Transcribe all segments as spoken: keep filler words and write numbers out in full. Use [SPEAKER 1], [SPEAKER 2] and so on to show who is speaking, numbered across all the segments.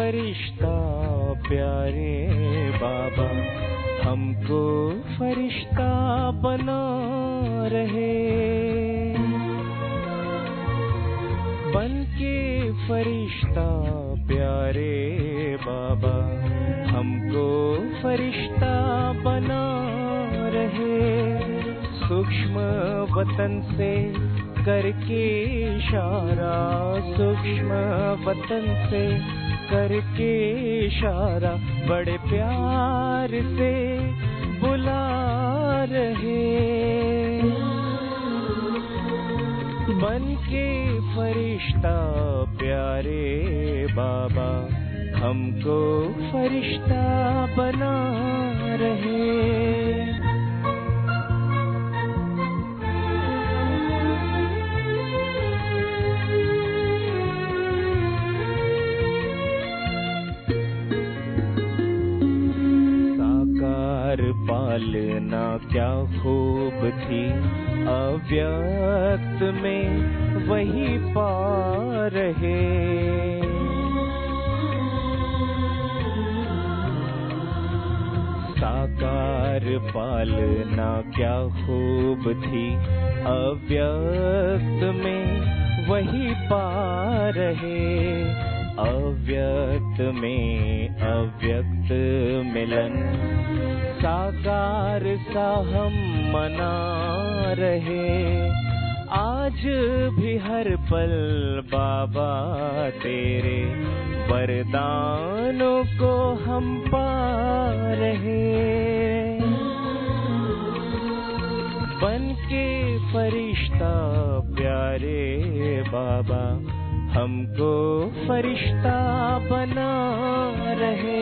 [SPEAKER 1] फरिश्ता प्यारे बाबा, हमको फरिश्ता बना रहे। बन के फरिश्ता प्यारे बाबा, हमको फरिश्ता बना रहे। सूक्ष्म वतन से करके इशारा, सूक्ष्म वतन से करके इशारा, बड़े प्यार से बुला रहे। बन के फरिश्ता प्यारे बाबा, हमको फरिश्ता बना रहे। साकार पालना क्या खूब थी, अव्यक्त में वही पा रहे। साकार पालना क्या खूब थी, अव्यक्त में वही पा रहे। अव्यक्त में अव्यक्त मिलन, साकार सा हम मना रहे। आज भी हर पल बाबा तेरे वरदानों को हम पा रहे। बन के फरिश्ता प्यारे बाबा, हमको फरिश्ता बना रहे।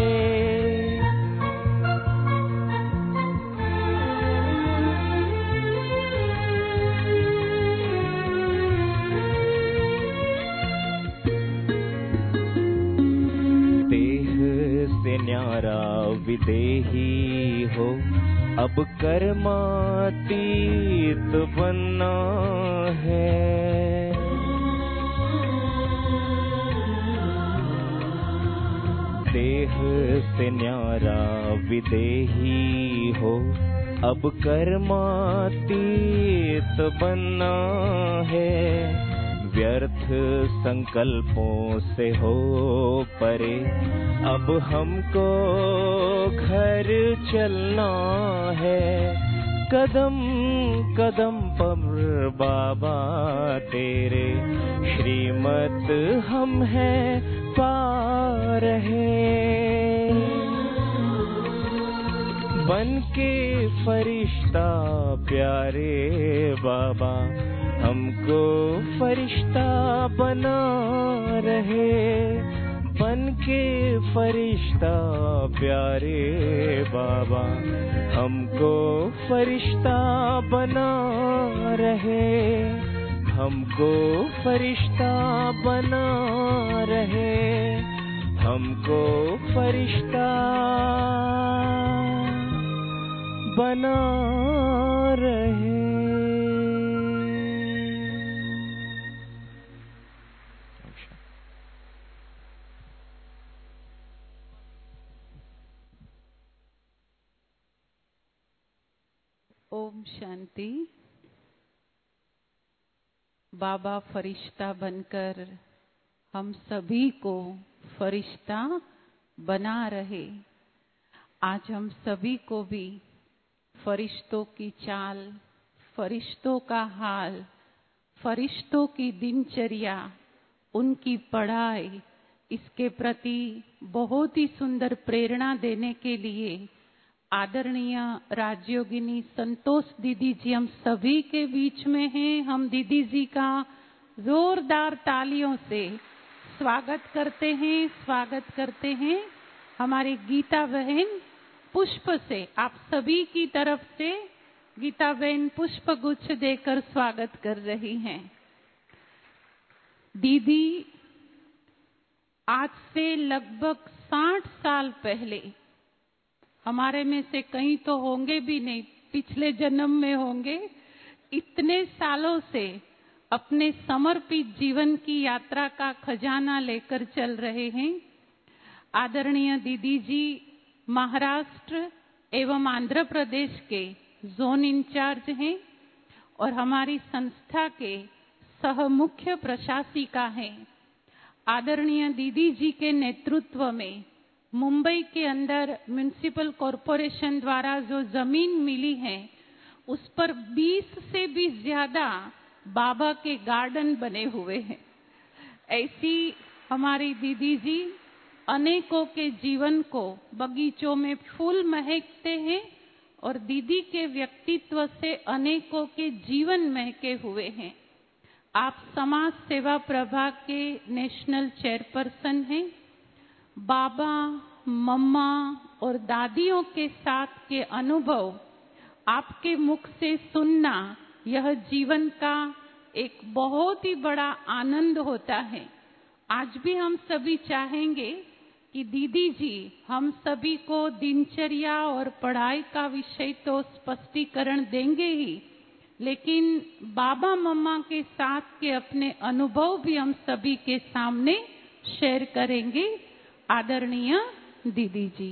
[SPEAKER 1] न्यारा विदेही हो, अब कर्मातीत बनना है। देह से न्यारा विदेही हो, अब कर्मातीत बनना है। व्यर्थ संकल्पों से हो परे, अब हमको घर चलना है। कदम कदम पर बाबा तेरे श्रीमत हम हैं पा रहे। बन के फरिश्ता प्यारे बाबा, हमको फरिश्ता बना रहे। बन के फरिश्ता प्यारे बाबा, हमको फरिश्ता बना रहे। हमको फरिश्ता बना रहे। हमको फरिश्ता बना रहे।
[SPEAKER 2] ओम शांति। बाबा फरिश्ता बनकर हम सभी को फरिश्ता बना रहे। आज हम सभी को भी फरिश्तों की चाल, फरिश्तों का हाल, फरिश्तों की दिनचर्या, उनकी पढ़ाई, इसके प्रति बहुत ही सुंदर प्रेरणा देने के लिए आदरणीय राजयोगिनी संतोष दीदी जी हम सभी के बीच में हैं। हम दीदी जी का जोरदार तालियों से स्वागत करते हैं स्वागत करते हैं। हमारी गीता बहन पुष्प से आप सभी की तरफ से गीता बहन पुष्प गुच्छ देकर स्वागत कर रही हैं। दीदी आज से लगभग साठ साल पहले, हमारे में से कई तो होंगे भी नहीं, पिछले जन्म में होंगे, इतने सालों से अपने समर्पित जीवन की यात्रा का खजाना लेकर चल रहे हैं। आदरणीय दीदी जी महाराष्ट्र एवं आंध्र प्रदेश के जोन इंचार्ज हैं और हमारी संस्था के सह मुख्य प्रशासिका हैं। आदरणीय दीदी जी के नेतृत्व में मुंबई के अंदर म्युनिसिपल कॉरपोरेशन द्वारा जो जमीन मिली है उस पर बीस से भी ज्यादा बाबा के गार्डन बने हुए हैं। ऐसी हमारी दीदी जी अनेकों के जीवन को बगीचों में फूल महकते हैं और दीदी के व्यक्तित्व से अनेकों के जीवन महके हुए हैं। आप समाज सेवा प्रभाग के नेशनल चेयरपर्सन हैं। बाबा, मम्मा और दादियों के साथ के अनुभव आपके मुख से सुनना यह जीवन का एक बहुत ही बड़ा आनंद होता है। आज भी हम सभी चाहेंगे कि दीदी जी हम सभी को दिनचर्या और पढ़ाई का विषय तो स्पष्टीकरण देंगे ही, लेकिन बाबा मम्मा के साथ के अपने अनुभव भी हम सभी के सामने शेयर करेंगे। आदरणीय दीदी जी।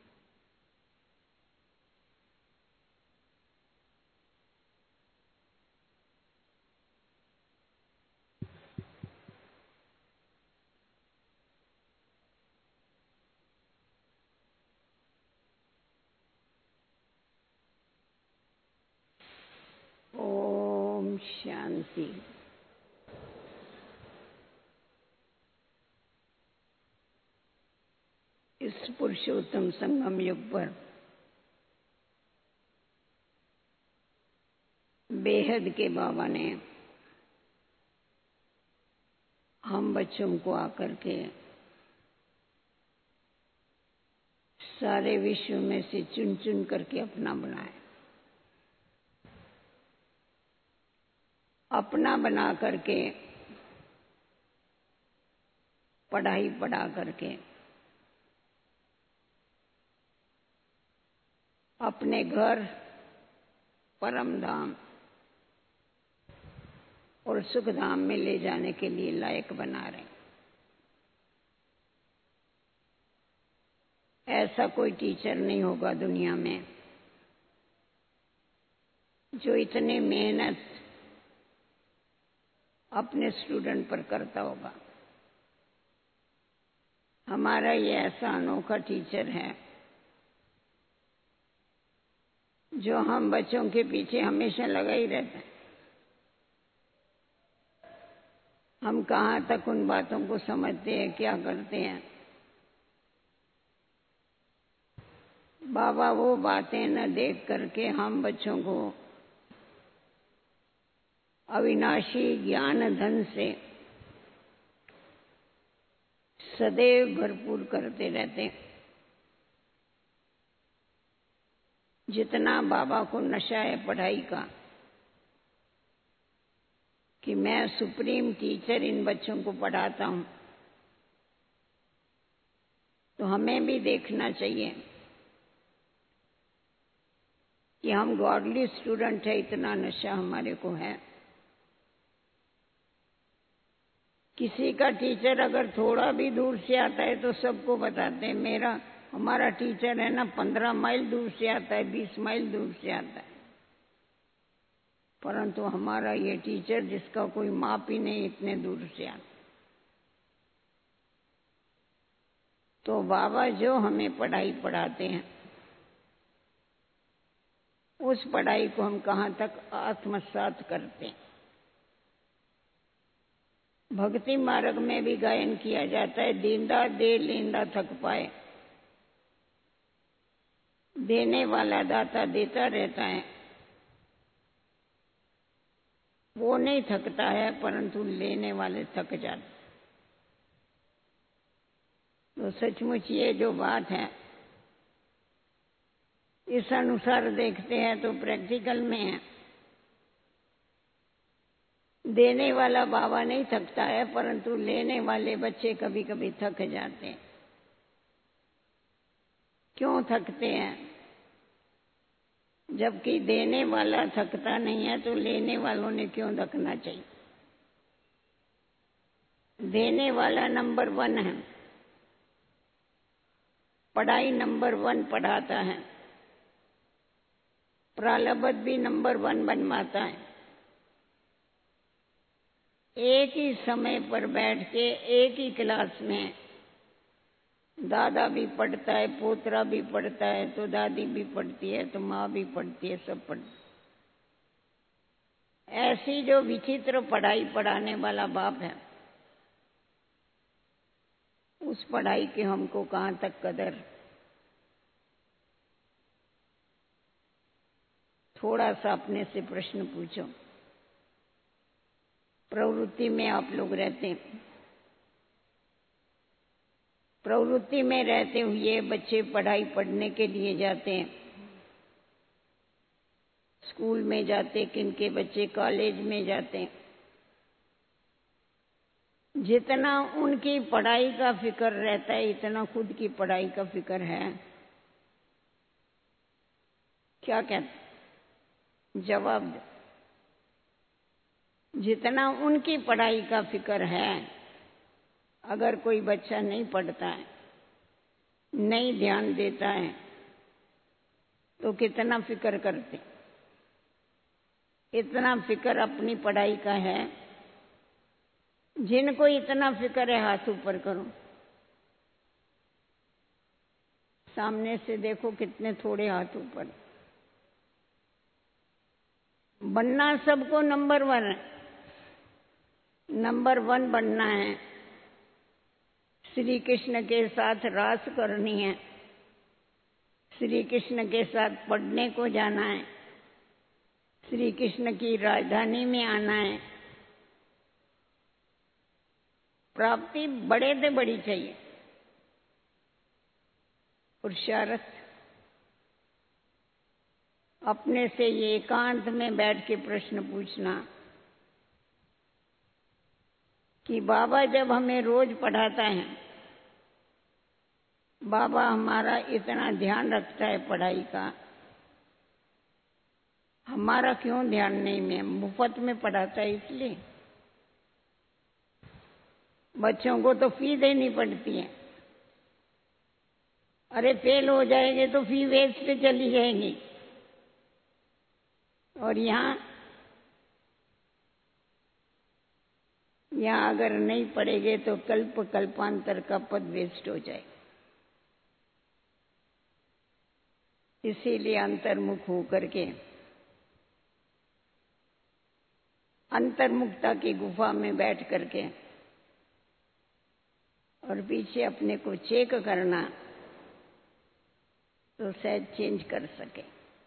[SPEAKER 3] ओम शांति। इस पुरुषोत्तम संगम युग पर बेहद के बाबा ने हम बच्चों को आकर के सारे विश्व में से चुन चुन करके अपना बनाया। अपना बना करके पढ़ाई पढ़ा करके अपने घर परम धाम और सुख धाम में ले जाने के लिए लायक बना रहे। ऐसा कोई टीचर नहीं होगा दुनिया में जो इतने मेहनत अपने स्टूडेंट पर करता होगा। हमारा ये ऐसा अनोखा टीचर है जो हम बच्चों के पीछे हमेशा लगा ही रहता है। हम कहाँ तक उन बातों को समझते हैं, क्या करते हैं। बाबा वो बातें न देख करके हम बच्चों को अविनाशी ज्ञान धन से सदैव भरपूर करते रहते हैं। जितना बाबा को नशा है पढ़ाई का कि मैं सुप्रीम टीचर इन बच्चों को पढ़ाता हूं, तो हमें भी देखना चाहिए कि हम गॉडली स्टूडेंट है, इतना नशा हमारे को है। किसी का टीचर अगर थोड़ा भी दूर से आता है तो सबको बताते हैं मेरा हमारा टीचर है ना पंद्रह माइल दूर से आता है, बीस माइल दूर से आता है। परंतु हमारा ये टीचर जिसका कोई माप ही नहीं इतने दूर से आता। तो बाबा जो हमें पढ़ाई पढ़ाते हैं उस पढ़ाई को हम कहाँ तक आत्मसात करते हैं। भक्ति मार्ग में भी गायन किया जाता है, दींदा दे लेंदा थक पाए। देने वाला दाता देता रहता है, वो नहीं थकता है, परंतु लेने वाले थक जाते। तो सचमुच ये जो बात है इस अनुसार देखते हैं तो प्रैक्टिकल में है। देने वाला बाबा नहीं थकता है, परंतु लेने वाले बच्चे कभी कभी थक जाते हैं। क्यों थकते हैं? जबकि देने वाला थकता नहीं है तो लेने वालों ने क्यों थकना चाहिए? देने वाला नंबर वन है। पढ़ाई नंबर वन पढ़ाता है, प्रारब्ध भी नंबर वन बनवाता है। एक ही समय पर बैठ के एक ही क्लास में दादा भी पढ़ता है, पोतरा भी पढ़ता है, तो दादी भी पढ़ती है, तो माँ भी पढ़ती है, सब पढ़ती है। ऐसी जो विचित्र पढ़ाई पढ़ाने वाला बाप है, उस पढ़ाई की हमको कहाँ तक कदर। थोड़ा सा अपने से प्रश्न पूछो। प्रवृत्ति में आप लोग रहते हैं, प्रवृत्ति में रहते हुए बच्चे पढ़ाई पढ़ने के लिए जाते हैं, स्कूल में जाते, किनके बच्चे कॉलेज में जाते हैं। जितना उनकी पढ़ाई का फिक्र रहता है, इतना खुद की पढ़ाई का फिक्र है? क्या कहते? जवाब दो। जितना उनकी पढ़ाई का फिक्र है, अगर कोई बच्चा नहीं पढ़ता है, नहीं ध्यान देता है, तो कितना फिक्र करते? इतना फिक्र अपनी पढ़ाई का है? जिनको इतना फिक्र है, हाथ ऊपर करो। सामने से देखो कितने थोड़े हाथ ऊपर। बनना सबको नंबर वन है, नंबर वन बनना है। श्री कृष्ण के साथ रास करनी है, श्री कृष्ण के साथ पढ़ने को जाना है, श्री कृष्ण की राजधानी में आना है। प्राप्ति बड़े से बड़ी चाहिए। पुरुषार्थ अपने से ये एकांत में बैठ के प्रश्न पूछना कि बाबा जब हमें रोज पढ़ाता है, बाबा हमारा इतना ध्यान रखता है पढ़ाई का, हमारा क्यों ध्यान नहीं? में मुफ्त में पढ़ाता है इसलिए। बच्चों को तो फी देनी पड़ती है। अरे फेल हो जाएंगे तो फी वेस्ट चली जाएंगी। और यहाँ यहाँ अगर नहीं पढ़ेंगे तो कल्प कल्पांतर का पद वेस्ट हो जाए। इसीलिए अंतर्मुख होकर के अंतर्मुखता की गुफा में बैठ करके और पीछे अपने को चेक करना, तो शायद चेंज कर सके।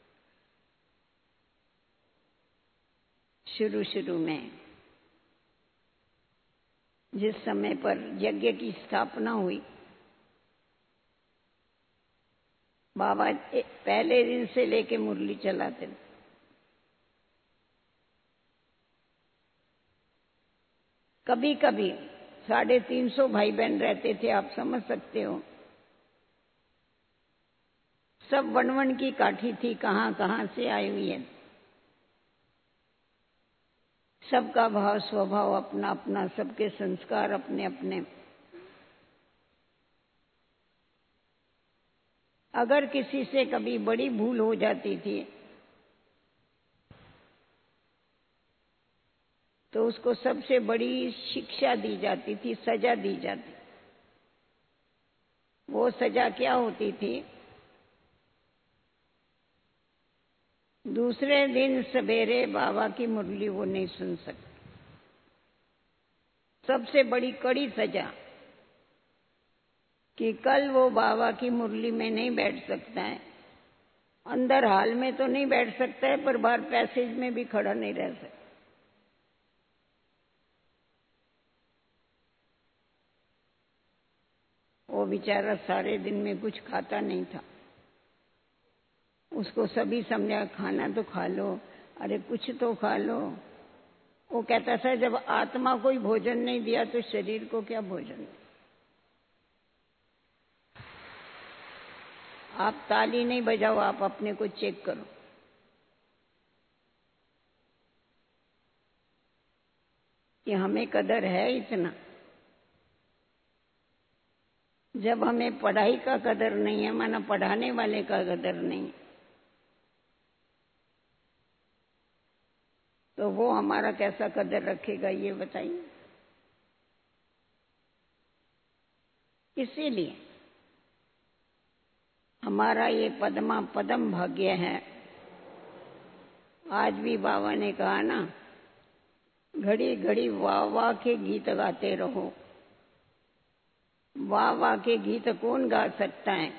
[SPEAKER 3] शुरू शुरू में जिस समय पर यज्ञ की स्थापना हुई, बाबा पहले दिन से लेके मुरली चलाते थे। कभी कभी साढ़े तीन सौ भाई बहन रहते थे, आप समझ सकते हो। सब वन वन की काठी थी, कहां कहां से आई हुई है। सबका भाव स्वभाव अपना अपना, सबके संस्कार अपने अपने। अगर किसी से कभी बड़ी भूल हो जाती थी तो उसको सबसे बड़ी शिक्षा दी जाती थी, सजा दी जाती। वो सजा क्या होती थी? दूसरे दिन सवेरे बाबा की मुरली वो नहीं सुन सकते। सबसे बड़ी कड़ी सजा कि कल वो बाबा की मुरली में नहीं बैठ सकता है। अंदर हाल में तो नहीं बैठ सकता है, पर बाहर पैसेज में भी खड़ा नहीं रह सकता। वो बेचारा सारे दिन में कुछ खाता नहीं था। उसको सभी समझा, खाना तो खा लो, अरे कुछ तो खा लो। वो कहता था जब आत्मा को ही भोजन नहीं दिया तो शरीर को क्या भोजन? आप ताली नहीं बजाओ, आप अपने को चेक करो कि हमें कदर है इतना। जब हमें पढ़ाई का कदर नहीं है, माना पढ़ाने वाले का कदर नहीं, तो वो हमारा कैसा कदर रखेगा ये बताइए। इसीलिए हमारा ये पद्मा पदम भाग्य है। आज भी बाबा ने कहा ना, घड़ी घड़ी वाह वाह के गीत गाते रहो। वाह वाह के गीत कौन गा सकता है?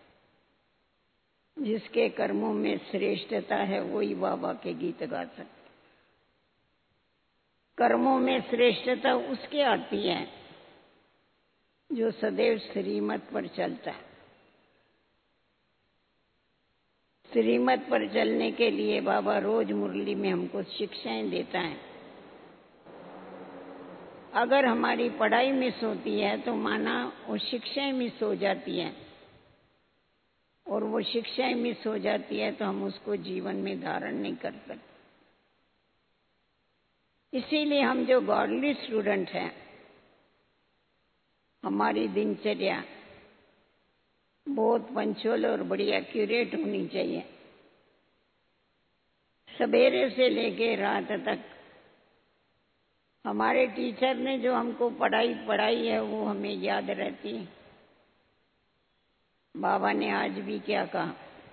[SPEAKER 3] जिसके कर्मों में श्रेष्ठता है वही वाह वाह के गीत गा सकता है। कर्मों में श्रेष्ठता उसके आती है जो सदैव श्रीमत पर चलता है। श्रीमत पर चलने के लिए बाबा रोज मुरली में हमको शिक्षाएं देता है। अगर हमारी पढ़ाई मिस होती है तो माना वो शिक्षाएं मिस हो जाती है, और वो शिक्षाएं मिस हो जाती है तो हम उसको जीवन में धारण नहीं कर सकते। इसीलिए हम जो गॉडली स्टूडेंट हैं, हमारी दिनचर्या बहुत पंचुअल और बड़ी एक्यूरेट होनी चाहिए। सवेरे से लेके रात तक हमारे टीचर ने जो हमको पढ़ाई पढ़ाई है वो हमें याद रहती है। बाबा ने आज भी क्या कहा,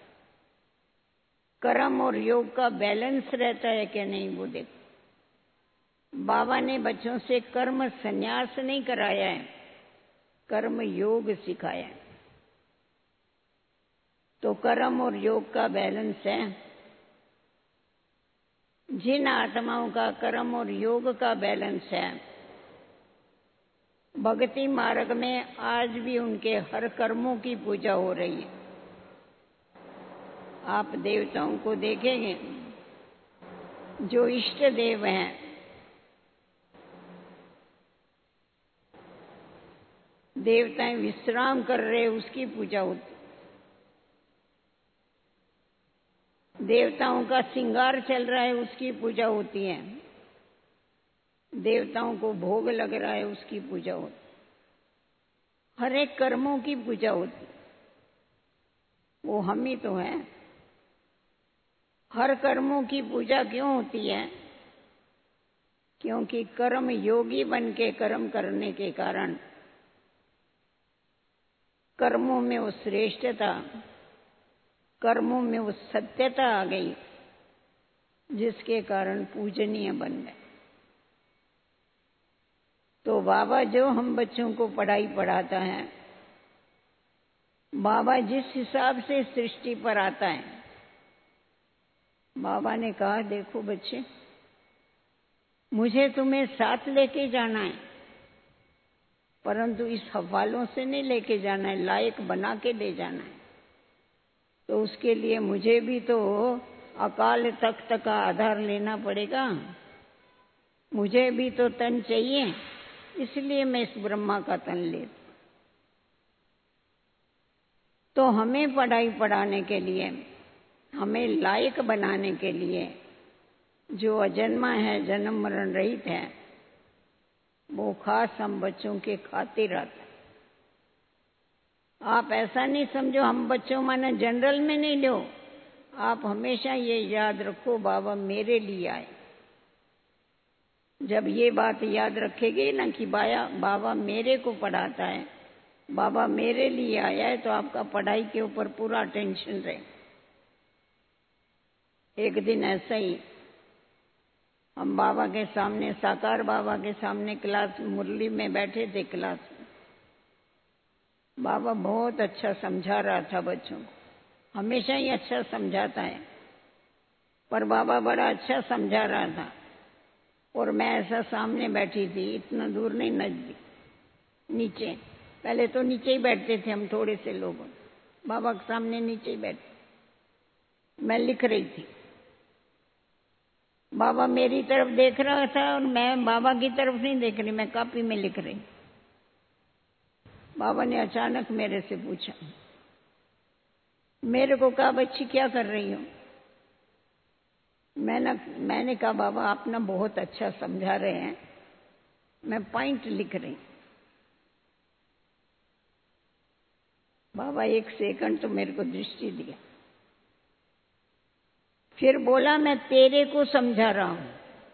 [SPEAKER 3] कर्म और योग का बैलेंस रहता है कि नहीं वो देखो। बाबा ने बच्चों से कर्म संन्यास नहीं कराया है, कर्म योग सिखाया है। तो कर्म और योग का बैलेंस है। जिन आत्माओं का कर्म और योग का बैलेंस है, भक्ति मार्ग में आज भी उनके हर कर्मों की पूजा हो रही है। आप देवताओं को देखेंगे, जो इष्ट देव हैं, देवताएं विश्राम कर रहे उसकी पूजा होती। देवताओं का श्रृंगार चल रहा है उसकी पूजा होती है। देवताओं को भोग लग रहा है उसकी पूजा होती। हर एक कर्मों की पूजा होती, वो हम ही तो हैं। हर कर्मों की पूजा क्यों होती है? क्योंकि कर्म योगी बन के कर्म करने के कारण कर्मों में वो श्रेष्ठता, कर्मों में वो सत्यता आ गई, जिसके कारण पूजनीय बन गए। तो बाबा जो हम बच्चों को पढ़ाई पढ़ाता है, बाबा जिस हिसाब से सृष्टि पर आता है, बाबा ने कहा देखो बच्चे, मुझे तुम्हें साथ लेके जाना है, परंतु इस हवालों से नहीं लेके जाना है, लायक बना के ले जाना है। तो उसके लिए मुझे भी तो अकाल तख्त का आधार लेना पड़ेगा, मुझे भी तो तन चाहिए, इसलिए मैं इस ब्रह्मा का तन ले। तो हमें पढ़ाई पढ़ाने के लिए, हमें लायक बनाने के लिए, जो अजन्मा है, जन्म मरण रहित है, वो खास हम बच्चों के खातिर आता है। आप ऐसा नहीं समझो हम बच्चों माने जनरल में नहीं लो। आप हमेशा ये याद रखो बाबा मेरे लिए आए। जब ये बात याद रखेगी ना कि बाया बाबा मेरे को पढ़ाता है, बाबा मेरे लिए आया है, तो आपका पढ़ाई के ऊपर पूरा टेंशन रहे। एक दिन ऐसा ही हम बाबा के सामने, साकार बाबा के सामने क्लास मुरली में बैठे थे। क्लास में बाबा बहुत अच्छा समझा रहा था बच्चों को, हमेशा ही अच्छा समझाता है, पर बाबा बड़ा अच्छा समझा रहा था। और मैं ऐसा सामने बैठी थी, इतना दूर नहीं, नजदीक, नीचे। पहले तो नीचे ही बैठते थे हम, थोड़े से लोग बाबा के सामने नीचे ही बैठे। मैं लिख रही थी, बाबा मेरी तरफ देख रहा था और मैं बाबा की तरफ नहीं देख रही, मैं कॉपी में लिख रही। बाबा ने अचानक मेरे से पूछा, मेरे को कहा बच्ची क्या कर रही हो? मैंने मैंने कहा बाबा आप ना बहुत अच्छा समझा रहे हैं, मैं पॉइंट लिख रही। बाबा एक सेकंड तो मेरे को दृष्टि दिया, फिर बोला मैं तेरे को समझा रहा हूं,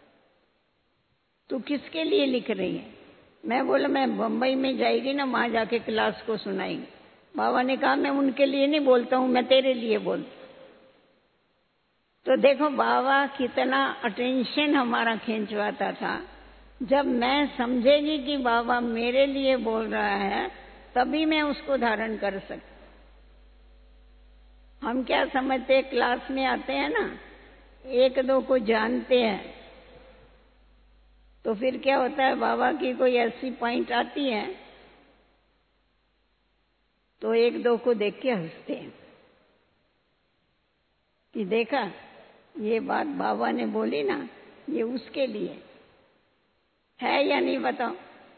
[SPEAKER 3] तू किसके लिए लिख रही है? मैं बोला मैं बंबई में जाएगी ना, वहां जाके क्लास को सुनाएगी। बाबा ने कहा मैं उनके लिए नहीं बोलता हूं, मैं तेरे लिए बोलता। तो देखो बाबा कितना अटेंशन हमारा खींचवाता था। जब मैं समझेगी कि बाबा मेरे लिए बोल रहा है तभी मैं उसको धारण कर सकती। हम क्या समझते, क्लास में आते हैं ना, एक दो को जानते हैं, तो फिर क्या होता है, बाबा की कोई ऐसी पॉइंट आती है तो एक दो को देख के हंसते हैं कि देखा ये बात बाबा ने बोली ना, ये उसके लिए है या नहीं बताओ।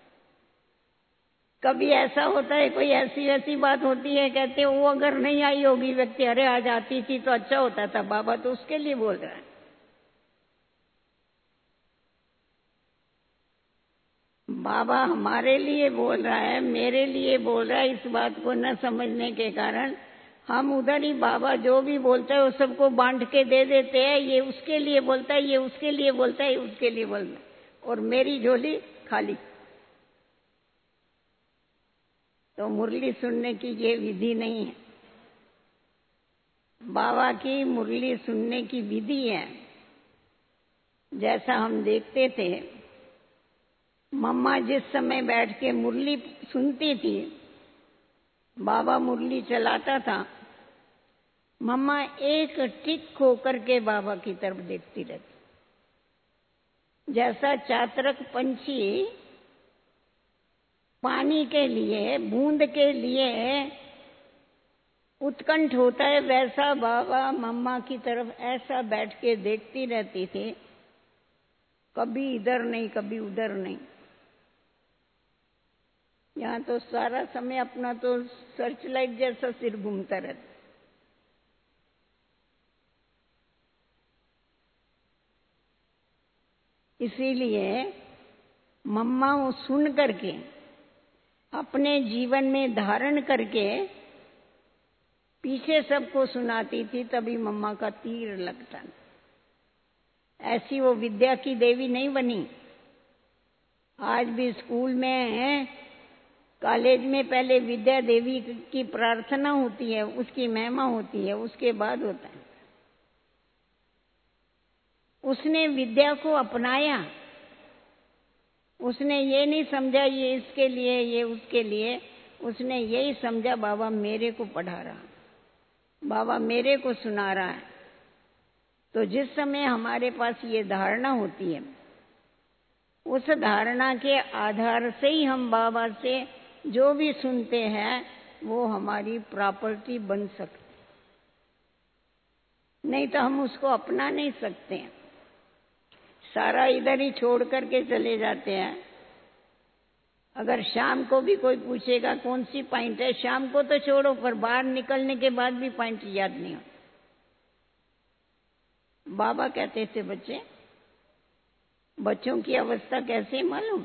[SPEAKER 3] कभी ऐसा होता है, कोई ऐसी ऐसी बात होती है, कहते वो अगर नहीं आई होगी व्यक्ति, अरे आज आती थी तो अच्छा होता था, बाबा तो उसके लिए बोल रहा है। बाबा हमारे लिए बोल रहा है, मेरे लिए बोल रहा है। इस बात को न समझने के कारण हम उधर ही बाबा जो भी बोलता है वो सबको बांट के दे देते हैं। ये उसके लिए बोलता है, ये उसके लिए बोलता है, ये उसके लिए बोलता है, और मेरी झोली खाली। तो मुरली सुनने की ये विधि नहीं है। बाबा की मुरली सुनने की विधि है। जैसा हम देखते थे, मम्मा जिस समय बैठ के मुरली सुनती थी, बाबा मुरली चलाता था, मम्मा एक टिक होकर के बाबा की तरफ देखती रहती। जैसा चातरक पंछी पानी के लिए, बूंद के लिए उत्कंठ होता है, वैसा बाबा मम्मा की तरफ ऐसा बैठ के देखती रहती थी, कभी इधर नहीं कभी उधर नहीं। यहाँ तो सारा समय अपना तो सर्च लाइट जैसा सिर घूमता रहता। इसीलिए मम्मा वो सुन करके अपने जीवन में धारण करके पीछे सबको सुनाती थी, तभी मम्मा का तीर लगता। ऐसी वो विद्या की देवी नहीं बनी। आज भी स्कूल में, कॉलेज में पहले विद्या देवी की प्रार्थना होती है, उसकी महिमा होती है, उसके बाद होता है। उसने विद्या को अपनाया, उसने ये नहीं समझा ये इसके लिए ये उसके लिए, उसने यही समझा बाबा मेरे को पढ़ा रहा, बाबा मेरे को सुना रहा है। तो जिस समय हमारे पास ये धारणा होती है, उस धारणा के आधार से ही हम बाबा से जो भी सुनते हैं वो हमारी प्रॉपर्टी बन सकती, नहीं तो हम उसको अपना नहीं सकते हैं। सारा इधर ही छोड़ करके चले जाते हैं। अगर शाम को भी कोई पूछेगा कौन सी पॉइंट है, शाम को तो छोड़ो, पर बाहर निकलने के बाद भी पॉइंट याद नहीं होता। बाबा कहते थे बच्चे, बच्चों की अवस्था कैसे मालूम?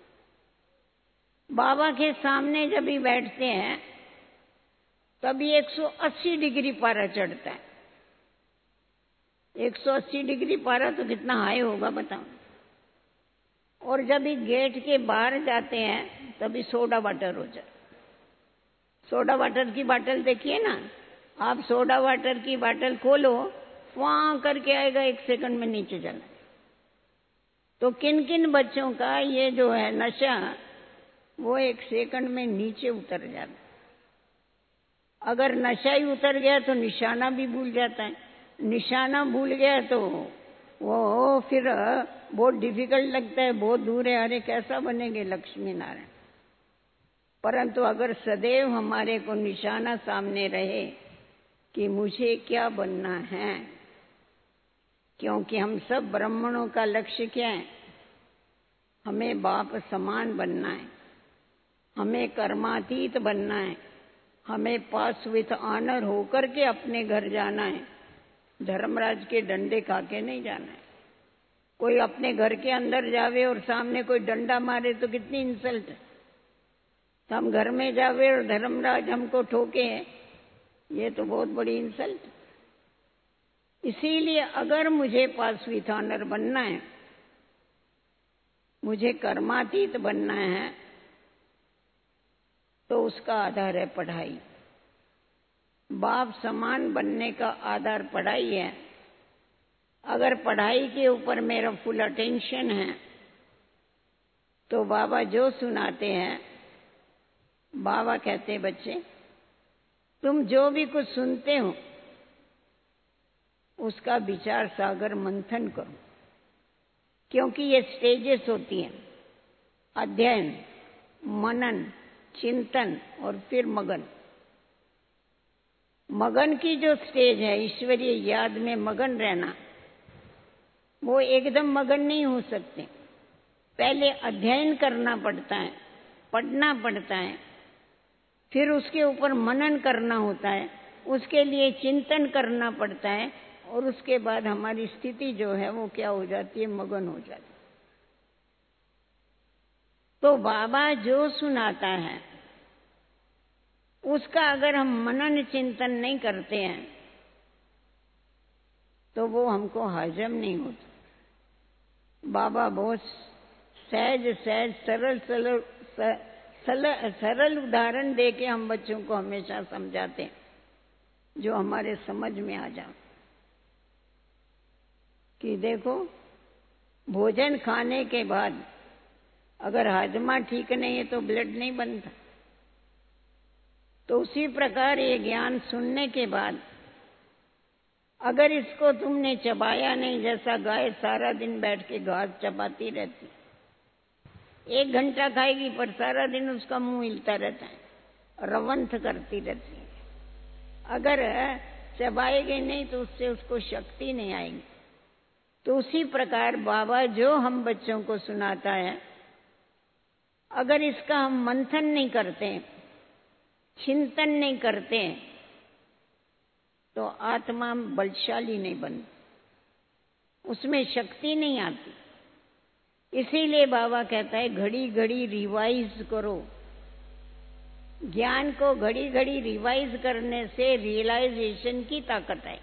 [SPEAKER 3] बाबा के सामने जब भी बैठते हैं तभी एक सौ अस्सी डिग्री पारा चढ़ता है। एक सौ अस्सी डिग्री पारा तो कितना हाई होगा बताओ। और जब भी गेट के बाहर जाते हैं तभी सोडा वाटर हो जाए। सोडा वाटर की बाटल देखिए ना, आप सोडा वाटर की बाटल खोलो, वहां करके आएगा, एक सेकंड में नीचे जाना। तो किन किन बच्चों का ये जो है नशा, वो एक सेकंड में नीचे उतर जाता। अगर नशा ही उतर गया तो निशाना भी भूल जाता है। निशाना भूल गया तो वो फिर बहुत डिफिकल्ट लगता है, बहुत दूर है, अरे कैसा बनेंगे लक्ष्मी नारायण। परंतु अगर सदैव हमारे को निशाना सामने रहे कि मुझे क्या बनना है, क्योंकि हम सब ब्राह्मणों का लक्ष्य क्या है, हमें बाप समान बनना है, हमें कर्मातीत बनना है, हमें पास विथ ऑनर होकर के अपने घर जाना है, धर्मराज के डंडे खा के नहीं जाना है। कोई अपने घर के अंदर जावे और सामने कोई डंडा मारे तो कितनी इंसल्ट है। तो हम घर में जावे और धर्मराज हमको ठोके, ये तो बहुत बड़ी इंसल्ट। इसीलिए अगर मुझे पास विथ ऑनर बनना है, मुझे कर्मातीत बनना है, तो उसका आधार है पढ़ाई। बाप समान बनने का आधार पढ़ाई है। अगर पढ़ाई के ऊपर मेरा फुल अटेंशन है तो बाबा जो सुनाते हैं, बाबा कहते हैं बच्चे तुम जो भी कुछ सुनते हो उसका विचार सागर मंथन करो, क्योंकि ये स्टेजेस होती हैं, अध्ययन, मनन, चिंतन और फिर मगन। मगन की जो स्टेज है, ईश्वरीय याद में मगन रहना, वो एकदम मगन नहीं हो सकते। पहले अध्ययन करना पड़ता है, पढ़ना पड़ता है, फिर उसके ऊपर मनन करना होता है, उसके लिए चिंतन करना पड़ता है, और उसके बाद हमारी स्थिति जो है वो क्या हो जाती है, मगन हो जाती है। तो बाबा जो सुनाता है उसका अगर हम मनन चिंतन नहीं करते हैं तो वो हमको हजम नहीं होता। बाबा बहुत सहज सहज सरल सरल सरल सरल उदाहरण देके हम बच्चों को हमेशा समझाते हैं, जो हमारे समझ में आ जाए। कि देखो, भोजन खाने के बाद अगर हाजमा ठीक नहीं है तो ब्लड नहीं बनता। तो उसी प्रकार ये ज्ञान सुनने के बाद अगर इसको तुमने चबाया नहीं, जैसा गाय सारा दिन बैठ के घास चबाती रहती, एक घंटा खाएगी पर सारा दिन उसका मुंह हिलता रहता है, रवंथ करती रहती है। अगर चबाएगे नहीं तो उससे उसको शक्ति नहीं आएगी। तो उसी प्रकार बाबा जो हम बच्चों को सुनाता है, अगर इसका हम मंथन नहीं करते, चिंतन नहीं करते, तो आत्मा बलशाली नहीं बनती, उसमें शक्ति नहीं आती। इसीलिए बाबा कहता है घड़ी घड़ी रिवाइज करो। ज्ञान को घड़ी घड़ी रिवाइज करने से रियलाइजेशन की ताकत है,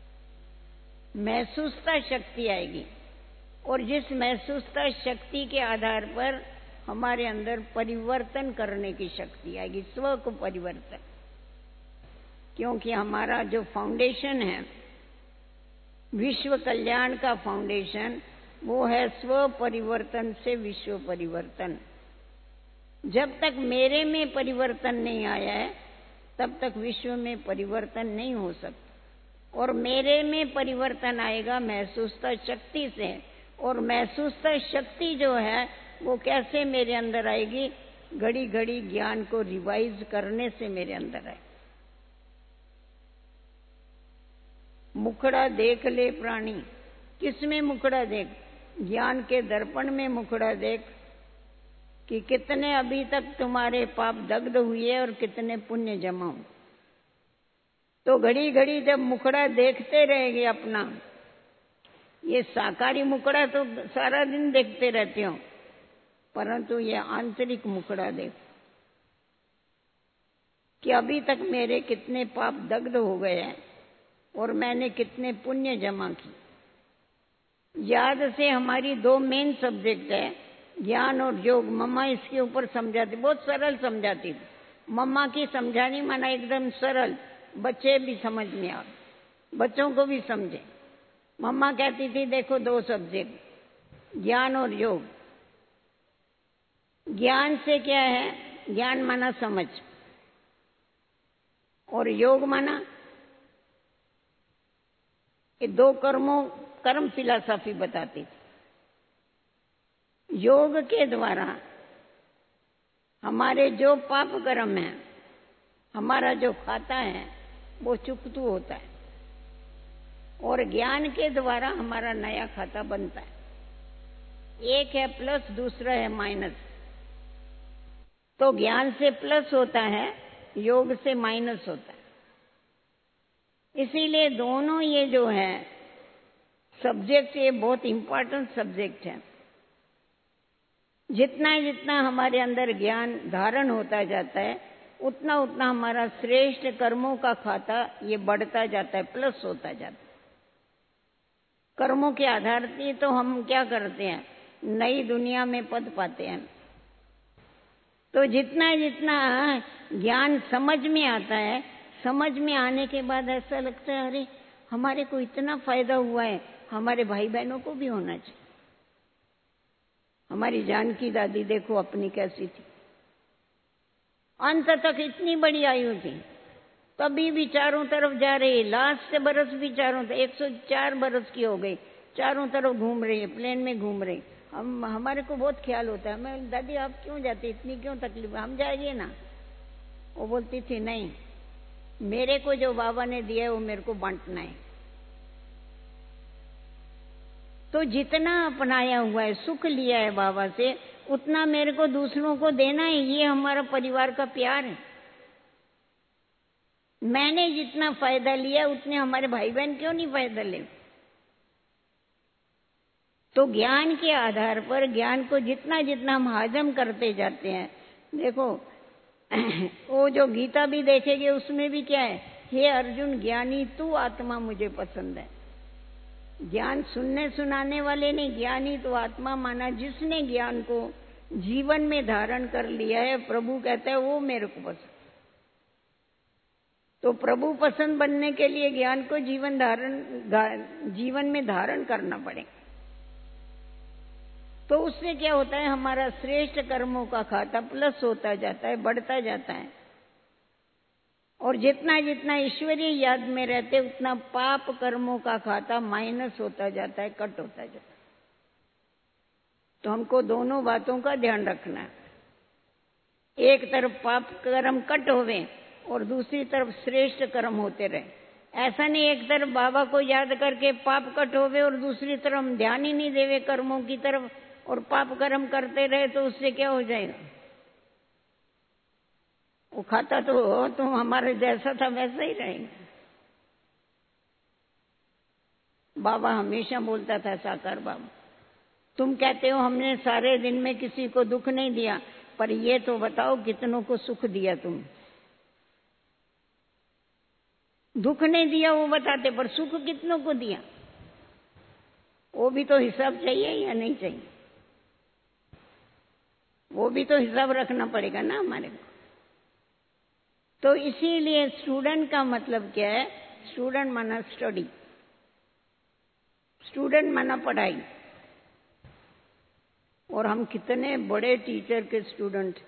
[SPEAKER 3] महसूसता शक्ति आएगी, और जिस महसूसता शक्ति के आधार पर हमारे अंदर परिवर्तन करने की शक्ति आएगी, स्व को परिवर्तन। क्योंकि हमारा जो फाउंडेशन है, विश्व कल्याण का फाउंडेशन, वो है स्व परिवर्तन से विश्व परिवर्तन। जब तक मेरे में परिवर्तन नहीं आया है तब तक विश्व में परिवर्तन नहीं हो सकता। और मेरे में परिवर्तन आएगा महसूसता शक्ति से, और महसूसता शक्ति जो है वो कैसे मेरे अंदर आएगी, घड़ी घड़ी ज्ञान को रिवाइज करने से मेरे अंदर आए। मुखड़ा देख ले प्राणी, किसमें मुखड़ा देख? ज्ञान के दर्पण में मुखड़ा देख कि कितने अभी तक तुम्हारे पाप दग्ध हुए और कितने पुण्य जमा हुए। तो घड़ी घड़ी जब मुखड़ा देखते रहेंगे अपना, ये साकारी मुखड़ा तो सारा दिन देखते रहते हो, परंतु ये आंतरिक मुखड़ा देख कि अभी तक मेरे कितने पाप दग्ध हो गए हैं और मैंने कितने पुण्य जमा की। याद से हमारी दो मेन सब्जेक्ट है, ज्ञान और योग। मम्मा इसके ऊपर समझाती, बहुत सरल समझाती थी। मम्मा की समझानी माना एकदम सरल, बच्चे भी समझ में आ, बच्चों को भी समझे। मम्मा कहती थी देखो दो सब्जेक्ट, ज्ञान और योग। ज्ञान से क्या है, ज्ञान माना समझ, और योग माना ये दो कर्मों, कर्म फिलॉसफी बताती थी। योग के द्वारा हमारे जो पाप कर्म है, हमारा जो खाता है वो चुकतू होता है, और ज्ञान के द्वारा हमारा नया खाता बनता है। एक है प्लस, दूसरा है माइनस। तो ज्ञान से प्लस होता है, योग से माइनस होता है। इसीलिए दोनों ये जो है सब्जेक्ट, ये बहुत इंपॉर्टेंट सब्जेक्ट है। जितना जितना हमारे अंदर ज्ञान धारण होता जाता है उतना उतना हमारा श्रेष्ठ कर्मों का खाता ये बढ़ता जाता है, प्लस होता जाता है। कर्मों के आधार पर तो हम क्या करते हैं, नई दुनिया में पद पाते हैं। तो जितना जितना ज्ञान समझ में आता है, समझ में आने के बाद ऐसा लगता है अरे हमारे को इतना फायदा हुआ है, हमारे भाई बहनों को भी होना चाहिए। हमारी जानकी दादी देखो अपनी कैसी थी, अंत तक इतनी बड़ी आयु थी, तभी भी चारों तरफ जा रही है। लास्ट बरस भी चारों तरफ, एक सौ चार बरस की हो गई, चारों तरफ घूम रही है, प्लेन में घूम रही। हम हमारे को बहुत ख्याल होता है, मैं दादी आप क्यों जाती, इतनी क्यों तकलीफ, हम जाइए ना। वो बोलती थी नहीं, मेरे को जो बाबा ने दिया है वो मेरे को बांटना है। तो जितना अपनाया हुआ है, सुख लिया है बाबा से, उतना मेरे को दूसरों को देना है। ये हमारा परिवार का प्यार है। मैंने जितना फायदा लिया उतने हमारे भाई बहन क्यों नहीं फायदा ले। तो ज्ञान के आधार पर, ज्ञान को जितना जितना हम हाजम करते जाते हैं, देखो वो जो गीता भी देखेंगे उसमें भी क्या है, हे अर्जुन ज्ञानी तू आत्मा मुझे पसंद है। ज्ञान सुनने सुनाने वाले ने ज्ञानी तो आत्मा माना, जिसने ज्ञान को जीवन में धारण कर लिया है, प्रभु कहता है वो मेरे को पसंद। तो प्रभु पसंद बनने के लिए ज्ञान को जीवन धारण जीवन में धारण करना पड़े। तो उससे क्या होता है, हमारा श्रेष्ठ कर्मों का खाता प्लस होता जाता है, बढ़ता जाता है। और जितना जितना ईश्वरीय याद में रहते उतना पाप कर्मों का खाता माइनस होता जाता है, कट होता जाता है। तो हमको दोनों बातों का ध्यान रखना है। एक तरफ पाप कर्म कट होवे और दूसरी तरफ श्रेष्ठ कर्म होते रहे। ऐसा नहीं एक तरफ बाबा को याद करके पाप कट होवे और दूसरी तरफ हम ध्यान ही नहीं देवे कर्मों की तरफ और पाप कर्म करते रहे, तो उससे क्या हो जाएगा, वो खाता तो हो तो हमारे जैसा था वैसा ही रहेगा। बाबा हमेशा बोलता था, साकार बाबा, तुम कहते हो हमने सारे दिन में किसी को दुख नहीं दिया, पर ये तो बताओ कितनों को सुख दिया तुम। दुख नहीं दिया वो बताते, पर सुख कितनों को दिया वो भी तो हिसाब चाहिए या नहीं चाहिए, वो भी तो हिसाब रखना पड़ेगा ना हमारे को। तो इसीलिए स्टूडेंट का मतलब क्या है, स्टूडेंट माना स्टडी, स्टूडेंट माना पढ़ाई। और हम कितने बड़े टीचर के स्टूडेंट,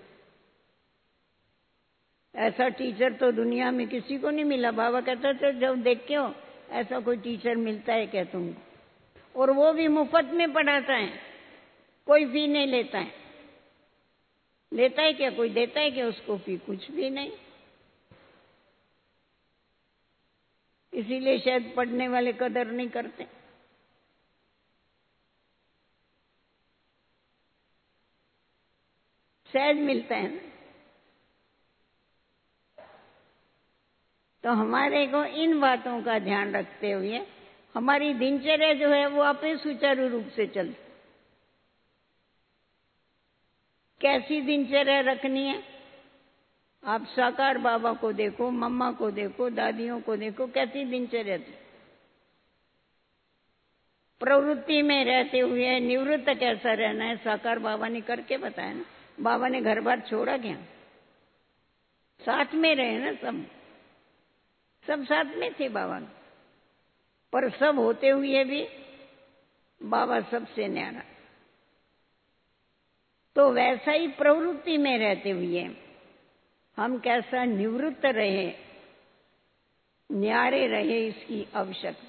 [SPEAKER 3] ऐसा टीचर तो दुनिया में किसी को नहीं मिला। बाबा कहते थे जब देखे हो ऐसा कोई टीचर मिलता है क्या तुमको, और वो भी मुफ्त में पढ़ाता है, कोई फी नहीं लेता है। लेता है क्या, कोई देता है क्या उसको फी, कुछ भी नहीं। इसीलिए शायद पढ़ने वाले कदर नहीं करते। सहज मिलता है ना। तो हमारे को इन बातों का ध्यान रखते हुए हमारी दिनचर्या जो है वो आपे सुचारू रूप से चलती। कैसी दिनचर्या रखनी है, आप साकार बाबा को देखो, मम्मा को देखो, दादियों को देखो, कैसी दिनचर्या थी। प्रवृत्ति में रहते हुए निवृत्त कैसा रहना है, साकार बाबा ने करके बताया ना। बाबा ने घर बार छोड़ा क्या, साथ में रहे ना, सब सब साथ में थे बाबा, पर सब होते हुए भी बाबा सबसे न्यारा। तो वैसा ही प्रवृत्ति में रहते हुए हम कैसा निवृत्त रहे, न्यारे रहे, इसकी आवश्यकता।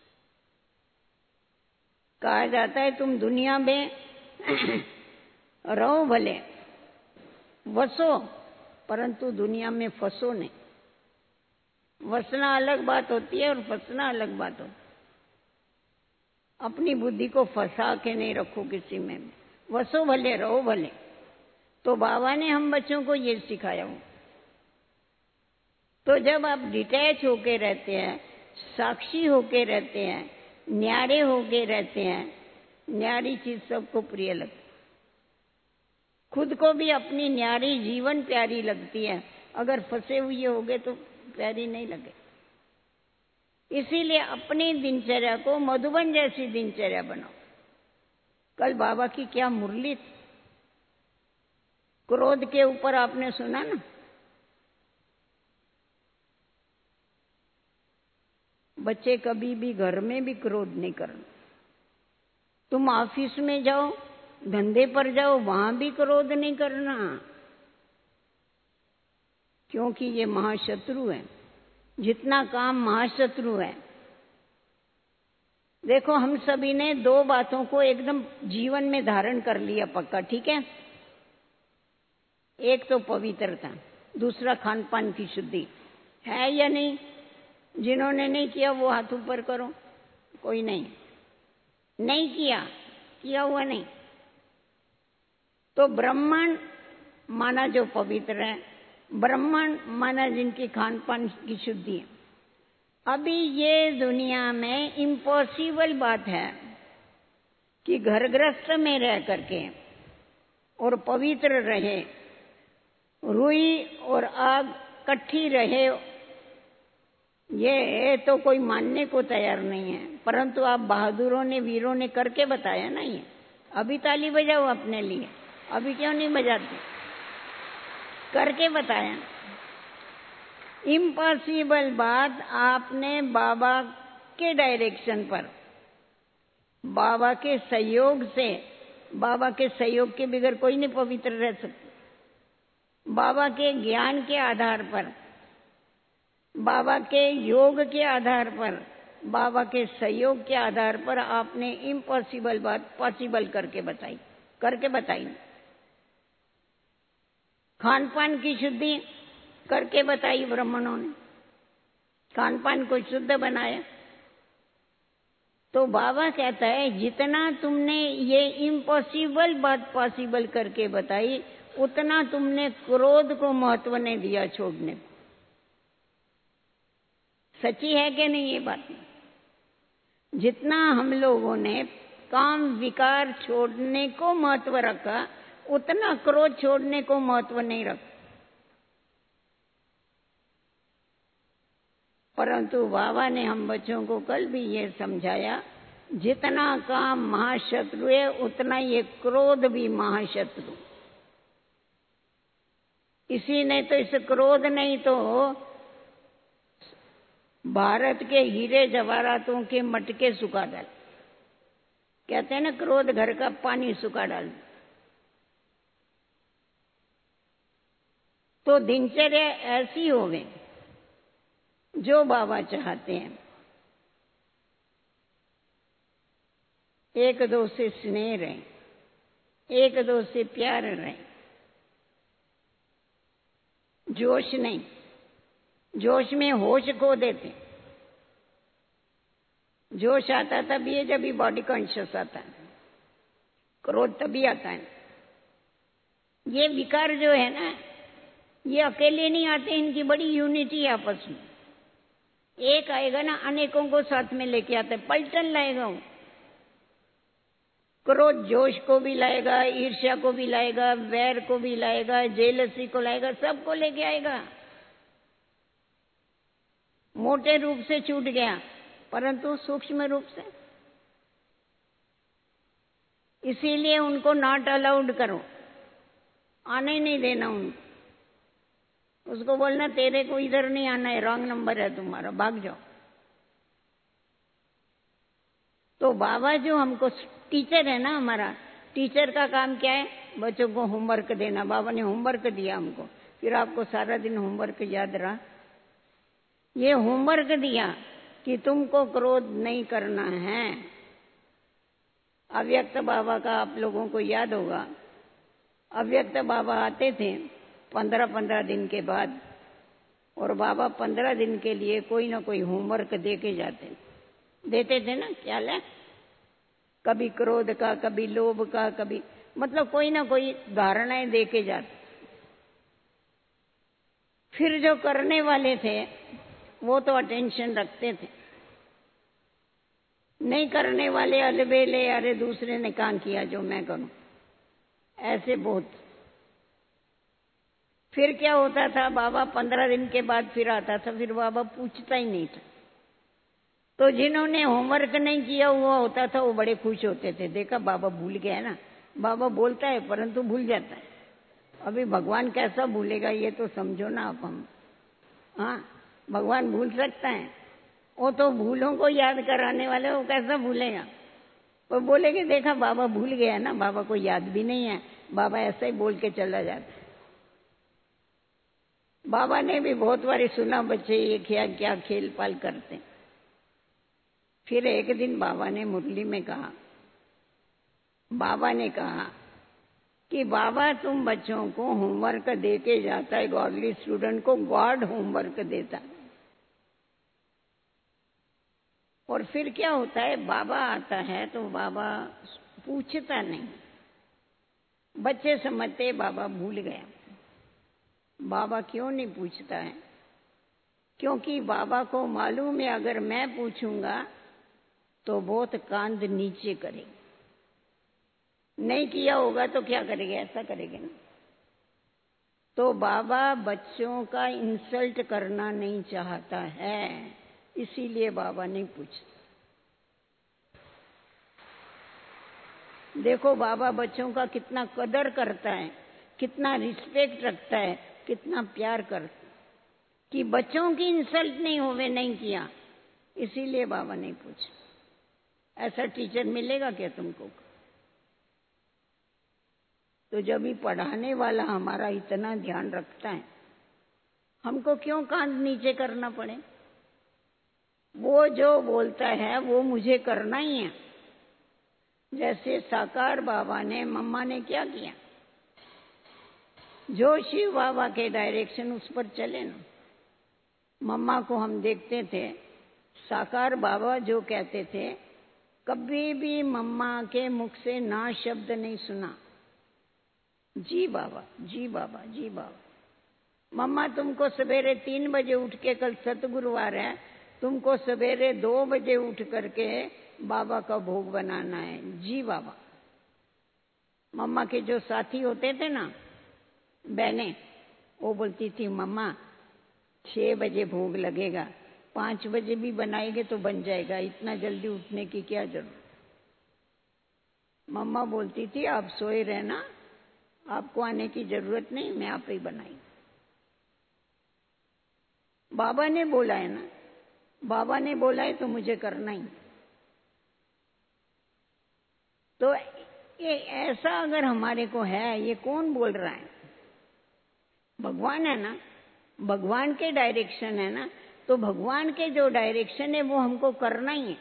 [SPEAKER 3] कहा जाता है तुम दुनिया में रहो भले, वसो, परंतु दुनिया में फंसो नहीं। वसना अलग बात होती है और फंसना अलग बात होती है। अपनी बुद्धि को फंसा के नहीं रखो किसी में, वसो भले, रहो भले। तो बाबा ने हम बच्चों को ये सिखाया हो। तो जब आप डिटैच होके रहते हैं, साक्षी होके रहते हैं, न्यारे होके रहते हैं, न्यारी चीज सबको प्रिय लगती। खुद को भी अपनी न्यारी जीवन प्यारी लगती है, अगर फंसे हुए होगे तो प्यारी नहीं लगे। इसीलिए अपनी दिनचर्या को मधुबन जैसी दिनचर्या बनाओ। कल बाबा की क्या मुरली थी, क्रोध के ऊपर आपने सुना ना। बच्चे कभी भी घर में भी क्रोध नहीं करना। तुम ऑफिस में जाओ, धंधे पर जाओ, वहां भी क्रोध नहीं करना, क्योंकि ये महाशत्रु है। जितना काम महाशत्रु है। देखो हम सभी ने दो बातों को एकदम जीवन में धारण कर लिया पक्का, ठीक है। एक तो पवित्रता, दूसरा खान पान की शुद्धि, है या नहीं? जिन्होंने नहीं किया वो हाथ ऊपर करो। कोई नहीं, नहीं किया, किया हुआ नहीं। तो ब्राह्मण माना जो पवित्र है, ब्राह्मण माना जिनकी खान पान की शुद्धि है। अभी ये दुनिया में इम्पॉसिबल बात है कि घर गृहस्थ में रह करके और पवित्र रहे, रुई और आग इकट्ठी रहे, ये तो कोई मानने को तैयार नहीं है। परंतु आप बहादुरों ने, वीरों ने करके बताया ना ये। अभी ताली बजाओ अपने लिए, अभी क्यों नहीं बजाते? करके बताया। इम्पॉसिबल बात आपने बाबा के डायरेक्शन पर, बाबा के सहयोग से, बाबा के सहयोग के बगैर कोई नहीं पवित्र रह सकता। बाबा के ज्ञान के आधार पर, बाबा के योग के आधार पर, बाबा के सहयोग के आधार पर आपने इम्पॉसिबल बात पॉसिबल करके बताई, करके बताई। खान पान की शुद्धि करके बताई ब्राह्मणों ने, खान पान को शुद्ध बनाया। तो बाबा कहता है जितना तुमने ये इम्पॉसिबल बात पॉसिबल करके बताई, उतना तुमने क्रोध को महत्व नहीं दिया छोड़ने को। सच्ची है कि नहीं ये बात? जितना हम लोगों ने काम विकार छोड़ने को महत्व रखा, उतना क्रोध छोड़ने को महत्व नहीं रखा। परंतु बाबा ने हम बच्चों को कल भी ये समझाया, जितना काम महाशत्रु है उतना ये क्रोध भी महाशत्रु। इसी ने तो इस क्रोध नहीं तो भारत के हीरे जवाहरातों के मटके सुखा डाल। कहते हैं ना, क्रोध घर का पानी सुखा डाल। तो दिनचर्या ऐसी हो गई जो बाबा चाहते हैं। एक दो से स्नेह रहे, एक दो से प्यार रहे, जोश नहीं। जोश में होश खो देते। जोश आता तभी है जब भी बॉडी कॉन्शियस आता है, क्रोध तभी आता है। ये विकार जो है ना, ये अकेले नहीं आते, इनकी बड़ी यूनिटी है आपस में। एक आएगा ना, अनेकों को साथ में लेके आता है, पलटन लाएगा वो। क्रोध जोश को भी लाएगा, ईर्ष्या को भी लाएगा, वैर को भी लाएगा, जेलसी को लाएगा, सबको लेके आएगा। मोटे रूप से छूट गया, परंतु सूक्ष्म रूप से। इसीलिए उनको नॉट अलाउड करो, आने नहीं देना उनको। उसको बोलना तेरे को इधर नहीं आना है, रॉन्ग नंबर है तुम्हारा, भाग जाओ। तो बाबा जो हमको टीचर है ना, हमारा टीचर का काम क्या है? बच्चों को होमवर्क देना। बाबा ने होमवर्क दिया हमको, फिर आपको सारा दिन होमवर्क याद रहा। ये होमवर्क दिया कि तुमको क्रोध नहीं करना है। अव्यक्त बाबा का आप लोगों को याद होगा, अव्यक्त बाबा आते थे पंद्रह पंद्रह दिन के बाद, और बाबा पंद्रह दिन के लिए कोई ना कोई होमवर्क दे के जाते, देते थे ना। क्या है? कभी क्रोध का, कभी लोभ का, कभी मतलब कोई ना कोई धारणाएं दे के जाते। फिर जो करने वाले थे वो तो अटेंशन रखते थे, नहीं करने वाले अलबेले, अरे दूसरे ने काम किया जो मैं करूं, ऐसे बहुत। फिर क्या होता था, बाबा पंद्रह दिन के बाद फिर आता था, फिर बाबा पूछता ही नहीं था। तो जिन्होंने होमवर्क नहीं किया हुआ होता था वो बड़े खुश होते थे, देखा बाबा भूल गया ना। बाबा बोलता है परंतु भूल जाता है। अभी भगवान कैसा भूलेगा ये तो समझो ना आप। हम हाँ, भगवान भूल सकता है? वो तो भूलों को याद कराने वाले, वो कैसा भूलेगा? वो बोलेगे देखा बाबा भूल गया ना, बाबा को याद भी नहीं है, बाबा ऐसा ही बोल के चला जाता है। बाबा ने भी बहुत बार सुना बच्चे ये क्या क्या खेल पाल करते। फिर एक दिन बाबा ने मुरली में कहा, बाबा ने कहा कि बाबा तुम बच्चों को होमवर्क दे के जाता है, गॉडली स्टूडेंट को गॉड होमवर्क देता है। और फिर क्या होता है, बाबा आता है तो बाबा पूछता नहीं। बच्चे समझते बाबा भूल गया। बाबा क्यों नहीं पूछता है? क्योंकि बाबा को मालूम है अगर मैं पूछूंगा तो बहुत कांध नीचे करेगा। नहीं किया होगा तो क्या करेगा? ऐसा करेगा ना। तो बाबा बच्चों का इंसल्ट करना नहीं चाहता है, इसीलिए बाबा नहीं पूछता। देखो बाबा बच्चों का कितना कदर करता है, कितना रिस्पेक्ट रखता है, कितना प्यार करता है कि बच्चों की इंसल्ट नहीं होवे, नहीं किया, इसीलिए बाबा नहीं पूछा। ऐसा टीचर मिलेगा क्या तुमको? तो जब भी पढ़ाने वाला हमारा इतना ध्यान रखता है, हमको क्यों कांध नीचे करना पड़े? वो जो बोलता है वो मुझे करना ही है। जैसे साकार बाबा ने, मम्मा ने क्या किया, जो शिव बाबा के डायरेक्शन उस पर चले ना। मम्मा को हम देखते थे, साकार बाबा जो कहते थे, कभी भी मम्मा के मुख से ना शब्द नहीं सुना। जी बाबा, जी बाबा, जी बाबा। मम्मा तुमको सवेरे तीन बजे उठ के, कल सतगुरुवार है, तुमको सवेरे दो बजे उठ करके बाबा का भोग बनाना है। जी बाबा। मम्मा के जो साथी होते थे ना, बहनें, वो बोलती थी मम्मा छह बजे भोग लगेगा, पांच बजे भी बनाएंगे तो बन जाएगा, इतना जल्दी उठने की क्या जरूरत। मम्मा बोलती थी आप सोए रहना, आपको आने की जरूरत नहीं, मैं आप ही बनाई। बाबा ने बोला है ना, बाबा ने बोला है तो मुझे करना ही। तो ये ऐसा अगर हमारे को है, ये कौन बोल रहा है? भगवान है ना, भगवान के डायरेक्शन है ना, तो भगवान के जो डायरेक्शन है वो हमको करना ही है।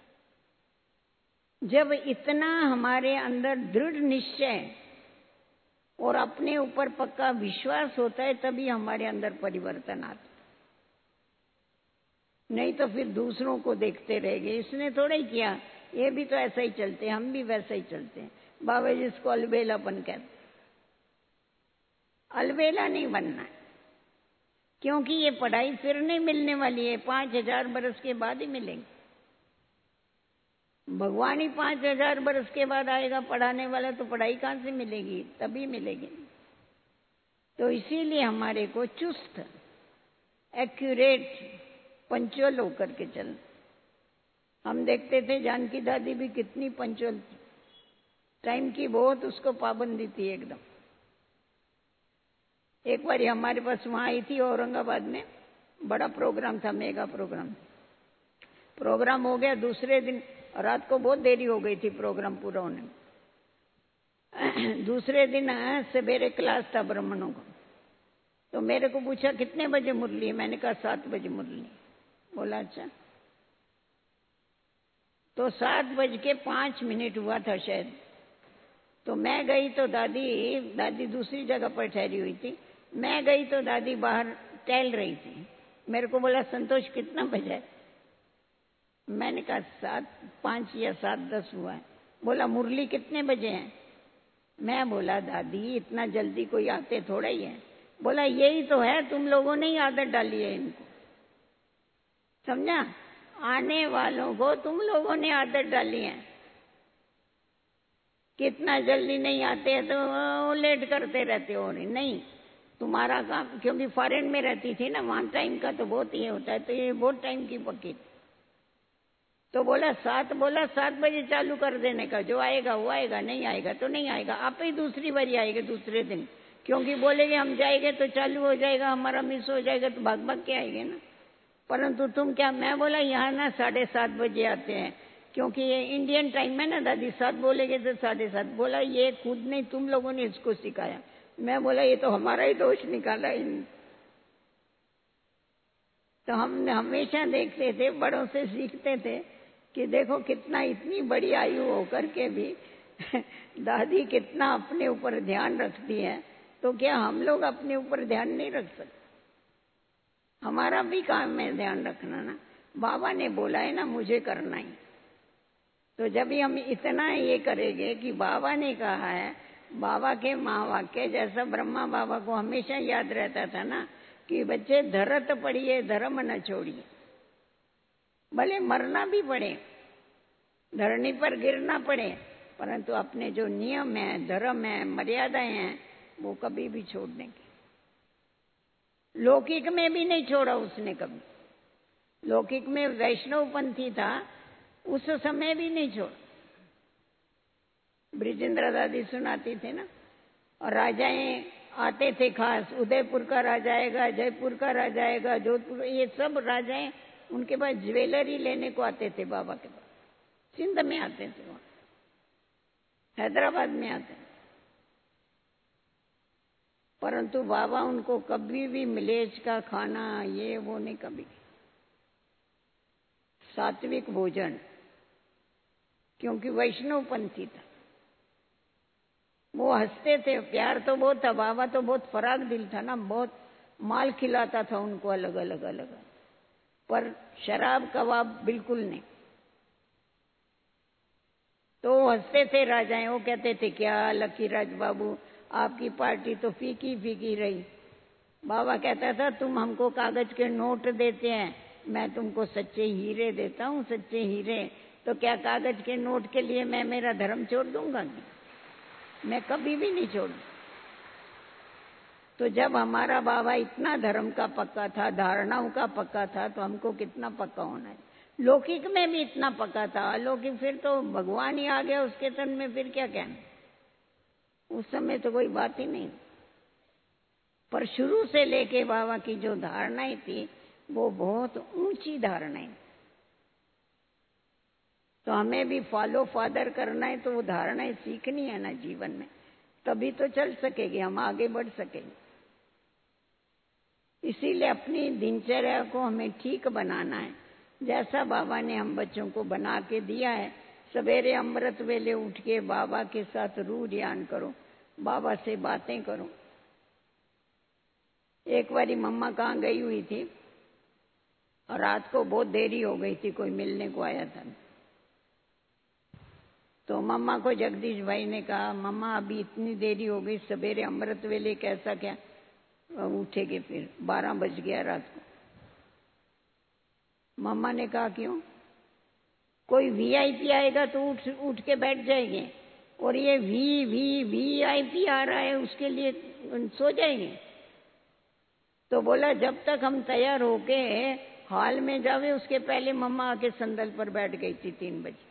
[SPEAKER 3] जब इतना हमारे अंदर दृढ़ निश्चय और अपने ऊपर पक्का विश्वास होता है तभी हमारे अंदर परिवर्तन आता। नहीं तो फिर दूसरों को देखते रह गए, इसने थोड़ा ही किया, ये भी तो ऐसा ही चलते, हम भी वैसा ही चलते हैं। बाबा जिसको अलबेलापन कहते, अलबेला नहीं बनना है, क्योंकि ये पढ़ाई फिर नहीं मिलने वाली है, पांच हजार बरस के बाद ही मिलेंगे। भगवान ही पांच हजार बरस के बाद आएगा पढ़ाने वाला, तो पढ़ाई कहां से मिलेगी? तभी मिलेगी। तो इसीलिए हमारे को चुस्त, एक्यूरेट, पंचुअल होकर के चलना। हम देखते थे जानकी दादी भी कितनी पंचुअल थी, टाइम की बहुत उसको पाबंदी थी एकदम। एक बार हमारे पास वहां आई थी औरंगाबाद में, बड़ा प्रोग्राम था, मेगा प्रोग्राम। प्रोग्राम हो गया, दूसरे दिन रात को बहुत देरी हो गई थी प्रोग्राम पूरा होने में। दूसरे दिन सवेरे क्लास था ब्राह्मणों को, तो मेरे को पूछा कितने बजे मुरली? मैंने कहा सात बजे मुरली। बोला अच्छा। तो सात बज के पांच मिनट हुआ था शायद, तो मैं गई तो दादी दादी दूसरी जगह पर ठहरी हुई थी। मैं गई तो दादी बाहर टहल रही थी। मेरे को बोला संतोष कितना बजा? मैंने कहा सात पांच या सात दस हुआ है। बोला मुरली कितने बजे है? मैं बोला दादी इतना जल्दी कोई आते थोड़ा ही है। बोला यही तो है, तुम लोगों ने ही आदत डाली है इनको, समझा? आने वालों को तुम लोगों ने आदत डाली है, कितना जल्दी नहीं आते हैं तो लेट करते रहते हो। नहीं, तुम्हारा काम, क्योंकि फॉरेन में रहती थी ना, वहां टाइम का तो बहुत ये होता है, तो ये बहुत टाइम की पक्की थी। तो बोला सात बोला सात बजे चालू कर देने का, जो आएगा वो आएगा, नहीं आएगा तो नहीं आएगा। आप ही दूसरी बारी आएगा दूसरे दिन, क्योंकि बोलेंगे हम जाएंगे तो चालू हो जाएगा, हमारा मिस हो जाएगा तो भाग भाग के आएंगे ना। परंतु तुम क्या, मैं बोला यहाँ ना साढ़े सात बजे आते हैं, क्योंकि ये इंडियन टाइम है ना दादी, सात बोलेगे तो साढ़े सात। बोला ये खुद नहीं, तुम लोगों ने इसको सिखाया। मैं बोला ये तो हमारा ही दोष निकाला इन। तो हम हमेशा देखते थे, बड़ों से सीखते थे कि देखो कितना, इतनी बड़ी आयु होकर के भी दादी कितना अपने ऊपर ध्यान रखती है, तो क्या हम लोग अपने ऊपर ध्यान नहीं रख सकते? हमारा भी काम है ध्यान रखना ना। बाबा ने बोला है ना मुझे करना ही, तो जब भी हम इतना ये करेंगे कि बाबा ने कहा है, बाबा के महावाक्य जैसा ब्रह्मा बाबा को हमेशा याद रहता था ना कि बच्चे धरत पड़िए धर्म न छोड़िए, भले मरना भी पड़े, धरनी पर गिरना पड़े, परंतु अपने जो नियम है, धर्म है, मर्यादाएं हैं, वो कभी भी छोड़ने की। लौकिक में भी नहीं छोड़ा उसने कभी। लौकिक में वैष्णवपंथी था, उस समय भी नहीं छोड़ा। ब्रिजेंद्र दादी सुनाती थे ना, और राजाएं आते थे खास, उदयपुर का राजा आएगा, जयपुर का राजा आएगा, जोधपुर, ये सब राजाएं उनके पास ज्वेलरी लेने को आते थे बाबा के पास। सिंध में आते थे, वहां हैदराबाद में आते थे, परंतु बाबा उनको कभी भी मिलेज का खाना ये वो नहीं, कभी सात्विक भोजन, क्योंकि वैष्णवपंथी था। वो हंसते थे, प्यार तो बहुत था, बाबा तो बहुत फराक दिल था ना, बहुत माल खिलाता था उनको अलग अलग अलग, पर शराब कबाब बिल्कुल नहीं। तो हंसते थे राजाएं, वो कहते थे क्या लकी राज बाबू आपकी पार्टी तो फीकी फीकी रही। बाबा कहता था तुम हमको कागज के नोट देते हैं, मैं तुमको सच्चे हीरे देता हूँ, सच्चे हीरे। तो क्या कागज के नोट के लिए मैं मेरा धर्म छोड़ दूंगा? मैं कभी भी नहीं छोड़ू। तो जब हमारा बाबा इतना धर्म का पक्का था, धारणाओं का पक्का था, तो हमको कितना पक्का होना है। लौकिक में भी इतना पक्का था, अलौकिक फिर तो भगवान ही आ गया उसके तन में, फिर क्या कहना। उस समय तो कोई बात ही नहीं, पर शुरू से लेके बाबा की जो धारणाएं थी वो बहुत ऊंची धारणाएं। तो हमें भी फॉलो फादर करना है, तो वो धारणाएं सीखनी है ना जीवन में, तभी तो चल सकेगी, हम आगे बढ़ सकेंगे। इसीलिए अपनी दिनचर्या को हमें ठीक बनाना है, जैसा बाबा ने हम बच्चों को बना के दिया है। सवेरे अमृत वेले उठ के बाबा के साथ रूह ध्यान करो, बाबा से बातें करो। एक बारी मम्मा कहाँ गई हुई थी और रात को बहुत देरी हो गई थी, कोई मिलने को आया था। तो मम्मा को जगदीश भाई ने कहा मम्मा अभी इतनी देरी हो गई, सवेरे अमृत वेले कैसा क्या उठेगे? फिर बारह बज गया रात को। मम्मा ने कहा क्यों? कोई वीआईपी आएगा तो उठ उठ के बैठ जाएंगे, और ये वी वी वीआईपी आ रहा है उसके लिए सो जाएंगे। तो बोला जब तक हम तैयार होके हॉल में जावे उसके पहले मम्मा आके संदल पर बैठ गई थी तीन बजे,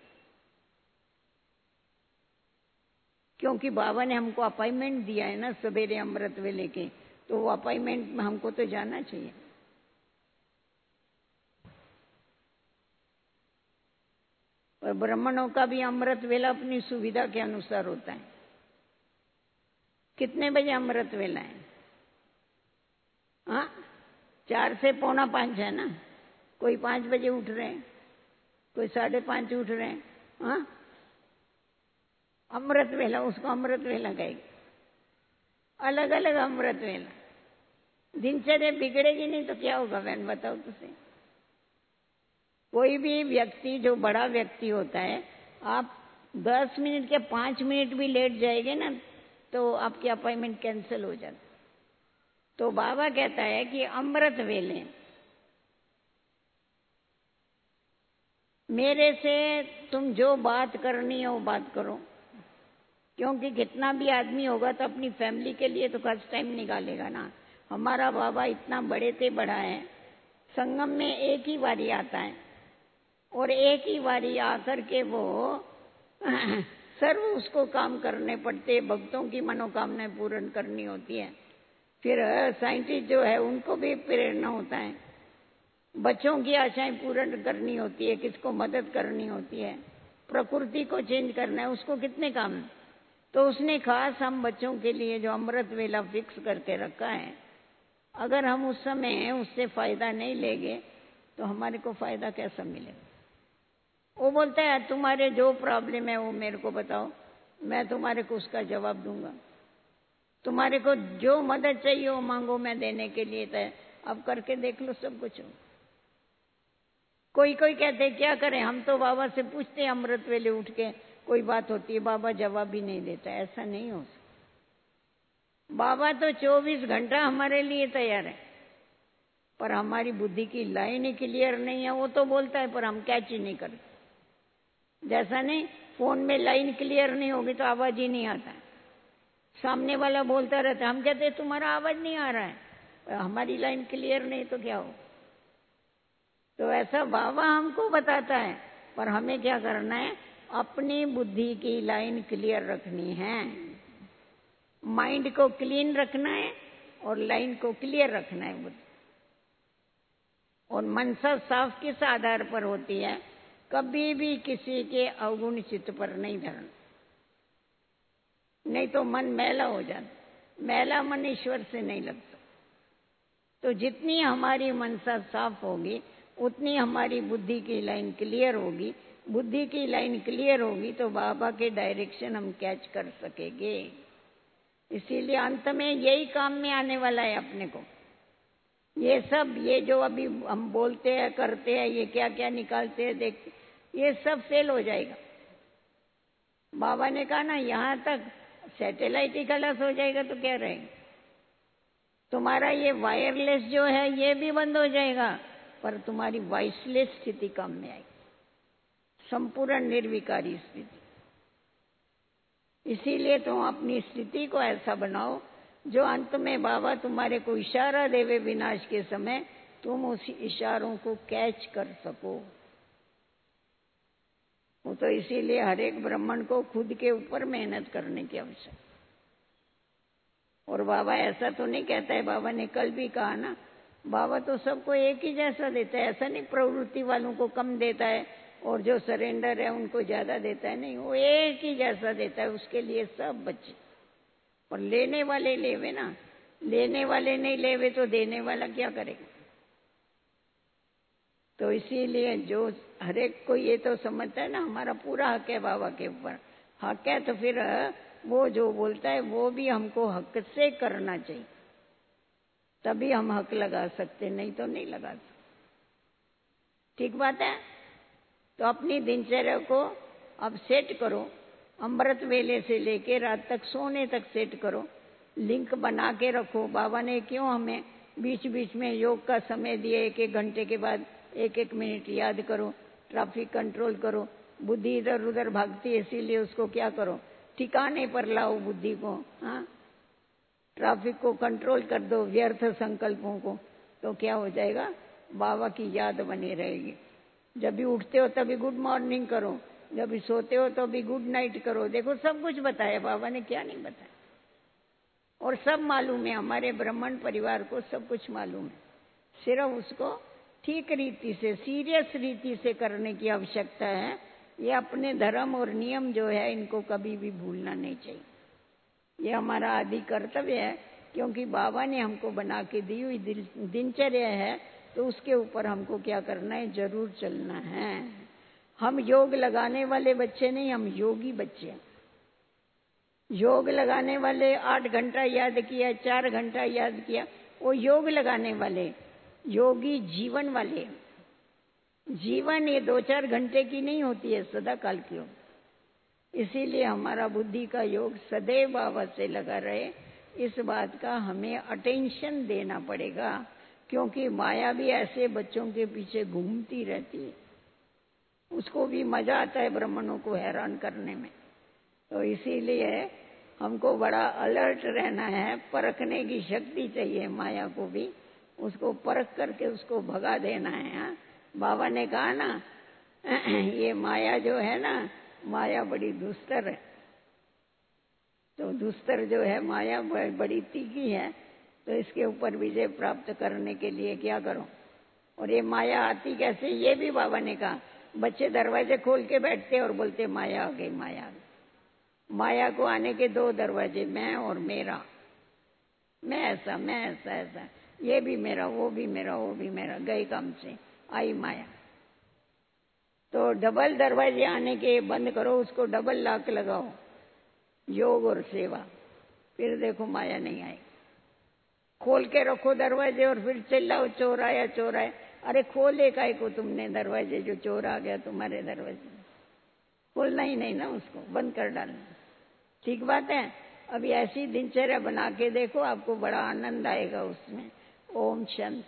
[SPEAKER 3] क्योंकि बाबा ने हमको अपॉइंटमेंट दिया है ना सवेरे अमृत वेले के, तो वो अपॉइंटमेंट में हमको तो जाना चाहिए। और ब्राह्मणों का भी अमृत वेला अपनी सुविधा के अनुसार होता है। कितने बजे अमृत वेला है? हाँ, चार से पौना पांच है ना। कोई पांच बजे उठ रहे हैं, कोई साढ़े पांच उठ रहे हैं। हाँ, अमृत वेला, उसको अमृत वेला कहेगी। अलग अलग अमृत वेला। दिनचर्या बिगड़ेगी नहीं तो क्या होगा बहन, बताओ तुझे। कोई भी व्यक्ति जो बड़ा व्यक्ति होता है, आप दस मिनट के पांच मिनट भी लेट जाएंगे ना तो आपकी अपॉइंटमेंट कैंसिल हो जाती। तो बाबा कहता है कि अमृत वेले मेरे से तुम जो बात करनी है वो बात करो, क्योंकि कितना भी आदमी होगा तो अपनी फैमिली के लिए तो कुछ टाइम निकालेगा ना। हमारा बाबा इतना बड़े से बड़ा है, संगम में एक ही बारी आता है और एक ही बारी आकर के वो सर्व उसको काम करने पड़ते, भक्तों की मनोकामनाएं पूर्ण करनी होती है। फिर साइंटिस्ट जो है उनको भी प्रेरणा होता है, बच्चों की आशाएं पूर्ण करनी होती है, किसको मदद करनी होती है, प्रकृति को चेंज करना है, उसको कितने काम। तो उसने खास हम बच्चों के लिए जो अमृत वेला फिक्स करके रखा है, अगर हम उस समय उससे फायदा नहीं लेंगे तो हमारे को फायदा कैसा मिलेगा। वो बोलता है तुम्हारे जो प्रॉब्लम है वो मेरे को बताओ, मैं तुम्हारे को उसका जवाब दूंगा। तुम्हारे को जो मदद चाहिए वो मांगो, मैं देने के लिए तय। अब करके देख लो, सब कुछ हो। कोई कोई कहते क्या करें, हम तो बाबा से पूछते हैं अमृत वेले उठ के, कोई बात होती है बाबा जवाब भी नहीं देता। ऐसा नहीं हो सकता। बाबा तो चौबीस घंटा हमारे लिए तैयार है, पर हमारी बुद्धि की लाइन ही क्लियर नहीं है। वो तो बोलता है पर हम कैच ही नहीं करते। जैसा नहीं फोन में लाइन क्लियर नहीं होगी तो आवाज ही नहीं आता है, सामने वाला बोलता रहता है, हम कहते हैं तुम्हारा आवाज नहीं आ रहा है, हमारी लाइन क्लियर नहीं तो क्या हो। तो ऐसा बाबा हमको बताता है, पर हमें क्या करना है, अपनी बुद्धि की लाइन क्लियर रखनी है, माइंड को क्लीन रखना है और लाइन को क्लियर रखना है बुद्धि। और मनसा साफ किस आधार पर होती है, कभी भी किसी के अवगुण चित्त पर नहीं धरना, नहीं तो मन मैला हो जाता। मैला मन ईश्वर से नहीं लगता। तो जितनी हमारी मनसा साफ होगी उतनी हमारी बुद्धि की लाइन क्लियर होगी। बुद्धि की लाइन क्लियर होगी तो बाबा के डायरेक्शन हम कैच कर सकेंगे। इसीलिए अंत में यही काम में आने वाला है अपने को। ये सब ये जो अभी हम बोलते हैं करते हैं, ये क्या क्या निकालते हैं देखते, ये सब फेल हो जाएगा। बाबा ने कहा ना, यहां तक सैटेलाइट ही खलास हो जाएगा तो क्या रहेगा। तुम्हारा ये वायरलेस जो है ये भी बंद हो जाएगा, पर तुम्हारी वॉइसलेस स्थिति काम में आएगी, संपूर्ण निर्विकारी स्थिति। इसीलिए तुम अपनी स्थिति को ऐसा बनाओ जो अंत में बाबा तुम्हारे को इशारा देवे विनाश के समय तुम उस इशारों को कैच कर सको। वो तो इसीलिए हर एक ब्राह्मण को खुद के ऊपर मेहनत करने की आवश्यकता। और बाबा ऐसा तो नहीं कहता है, बाबा ने कल भी कहा ना, बाबा तो सबको एक ही जैसा देता है। ऐसा नहीं प्रवृत्ति वालों को कम देता है और जो सरेंडर है उनको ज्यादा देता है, नहीं, वो एक ही जैसा देता है उसके लिए सब बच्चे। और लेने वाले लेवे ना, लेने वाले नहीं लेवे तो देने वाला क्या करेगा। तो इसीलिए जो हर एक को ये तो समझता है ना, हमारा पूरा हक है बाबा के ऊपर, हक है तो फिर वो जो बोलता है वो भी हमको हक से करना चाहिए, तभी हम हक लगा सकते, नहीं तो नहीं लगा सकते। ठीक बात है। तो अपनी दिनचर्या को अब सेट करो, अमृत वेले से लेके रात तक सोने तक सेट करो, लिंक बना के रखो। बाबा ने क्यों हमें बीच बीच में योग का समय दिया, एक एक घंटे के बाद एक एक मिनट याद करो, ट्रैफिक कंट्रोल करो। बुद्धि इधर उधर भागती है, इसीलिए उसको क्या करो, ठिकाने पर लाओ बुद्धि को। हाँ, ट्रैफिक को कंट्रोल कर दो, व्यर्थ संकल्पों को, तो क्या हो जाएगा, बाबा की याद बनी रहेगी। जब भी उठते हो तभी गुड मॉर्निंग करो, जब भी सोते हो तो भी गुड नाइट करो। देखो सब कुछ बताया बाबा ने, क्या नहीं बताया। और सब मालूम है, हमारे ब्राह्मण परिवार को सब कुछ मालूम है, सिर्फ उसको ठीक रीति से, सीरियस रीति से करने की आवश्यकता है। ये अपने धर्म और नियम जो है इनको कभी भी भूलना नहीं चाहिए। ये हमारा आदि कर्तव्य है, क्योंकि बाबा ने हमको बना के दी हुई दिनचर्या है, तो उसके ऊपर हमको क्या करना है, जरूर चलना है। हम योग लगाने वाले बच्चे नहीं, हम योगी बच्चे हैं। योग लगाने वाले आठ घंटा याद किया, चार घंटा याद किया, वो योग लगाने वाले। योगी जीवन वाले। जीवन ये दो चार घंटे की नहीं होती है, सदा काल की हो। इसीलिए हमारा बुद्धि का योग सदैव बाबा से लगा रहे, इस बात का हमें अटेंशन देना पड़ेगा। क्योंकि माया भी ऐसे बच्चों के पीछे घूमती रहती है, उसको भी मजा आता है ब्राह्मणों को हैरान करने में। तो इसीलिए हमको बड़ा अलर्ट रहना है, परखने की शक्ति चाहिए माया को भी, उसको परख करके उसको भगा देना है। हाँ? बाबा ने कहा ना ये माया जो है ना, माया बड़ी दुस्तर है। तो दुस्तर जो है माया बड़ी तीखी है, तो इसके ऊपर विजय प्राप्त करने के लिए क्या करो। और ये माया आती कैसे, ये भी बाबा ने कहा। बच्चे दरवाजे खोल के बैठते और बोलते माया आ गई, माया आ गई। माया को आने के दो दरवाजे, मैं और मेरा। मैं ऐसा, मैं ऐसा ऐसा, ये भी मेरा, वो भी मेरा, वो भी मेरा, गए काम से आई माया। तो डबल दरवाजे आने के बंद करो, उसको डबल लॉक लगाओ, योग और सेवा, फिर देखो माया नहीं आई। खोल के रखो दरवाजे और फिर चिल्लाओ चोर आया, चोर आया। अरे खोले काहे को तुमने दरवाजे, जो चोर आ गया तुम्हारे दरवाजे। खोलना ही नहीं ना, उसको बंद कर डालना। ठीक बात है। अभी ऐसी दिनचर्या बना के देखो, आपको बड़ा आनंद आएगा उसमें। ओम शांति।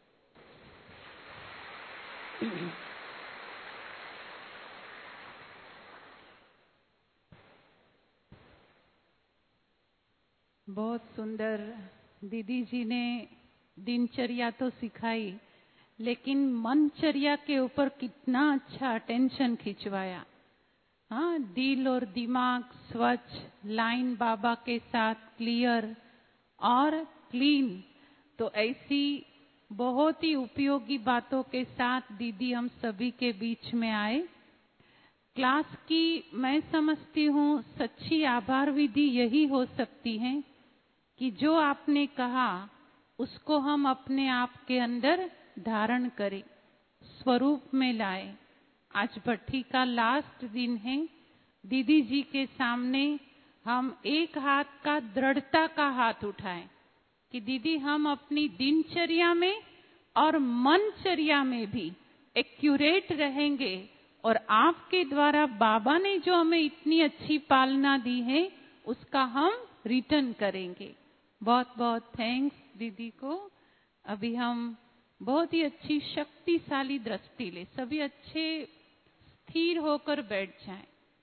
[SPEAKER 2] बहुत सुंदर दीदी जी ने दिनचर्या तो सिखाई, लेकिन मनचर्या के ऊपर कितना अच्छा अटेंशन खिंचवाया। हाँ, दिल और दिमाग स्वच्छ, लाइन बाबा के साथ क्लियर और क्लीन। तो ऐसी बहुत ही उपयोगी बातों के साथ दीदी हम सभी के बीच में आए। क्लास की मैं समझती हूँ सच्ची आभार विधि यही हो सकती है कि जो आपने कहा उसको हम अपने आप के अंदर धारण करें, स्वरूप में लाए। आज भट्ठी का लास्ट दिन है। दीदी जी के सामने हम एक हाथ का दृढ़ता का हाथ उठाएं कि दीदी हम अपनी दिनचर्या में और मनचर्या में भी एक्यूरेट रहेंगे, और आपके द्वारा बाबा ने जो हमें इतनी अच्छी पालना दी है उसका हम रिटर्न करेंगे। बहुत बहुत थैंक्स दीदी को। अभी हम बहुत ही अच्छी शक्तिशाली दृष्टि ले, सभी अच्छे स्थिर होकर बैठ जाएं।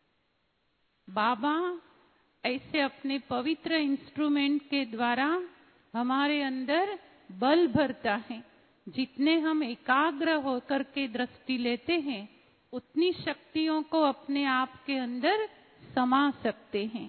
[SPEAKER 2] बाबा ऐसे अपने पवित्र इंस्ट्रूमेंट के द्वारा हमारे अंदर बल भरता है। जितने हम एकाग्र होकर के दृष्टि लेते हैं, उतनी शक्तियों को अपने आप के अंदर समा सकते हैं।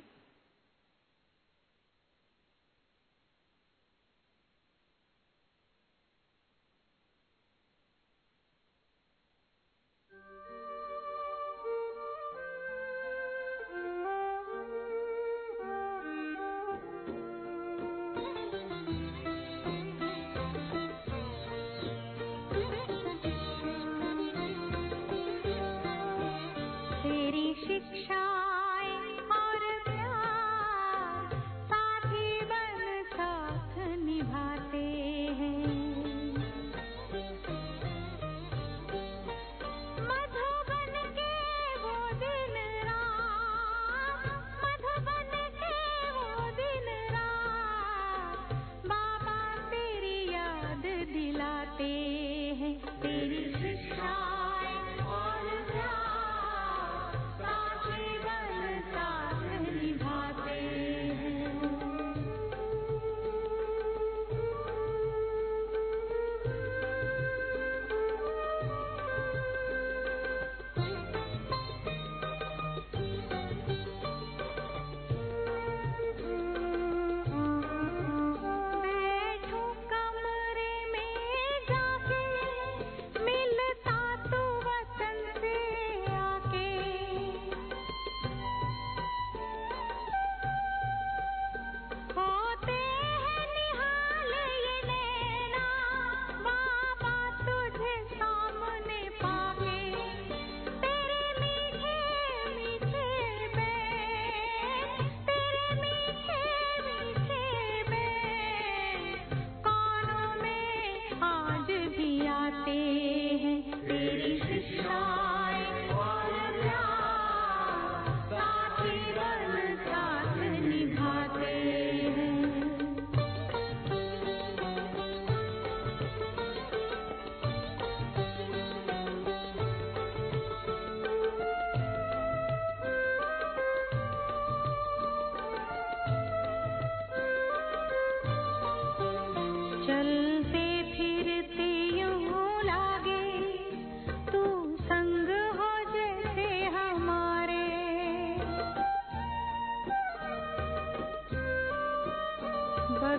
[SPEAKER 4] तेरी शिक्षाएं और प्यार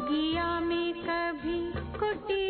[SPEAKER 2] बगिया में कभी कुटिया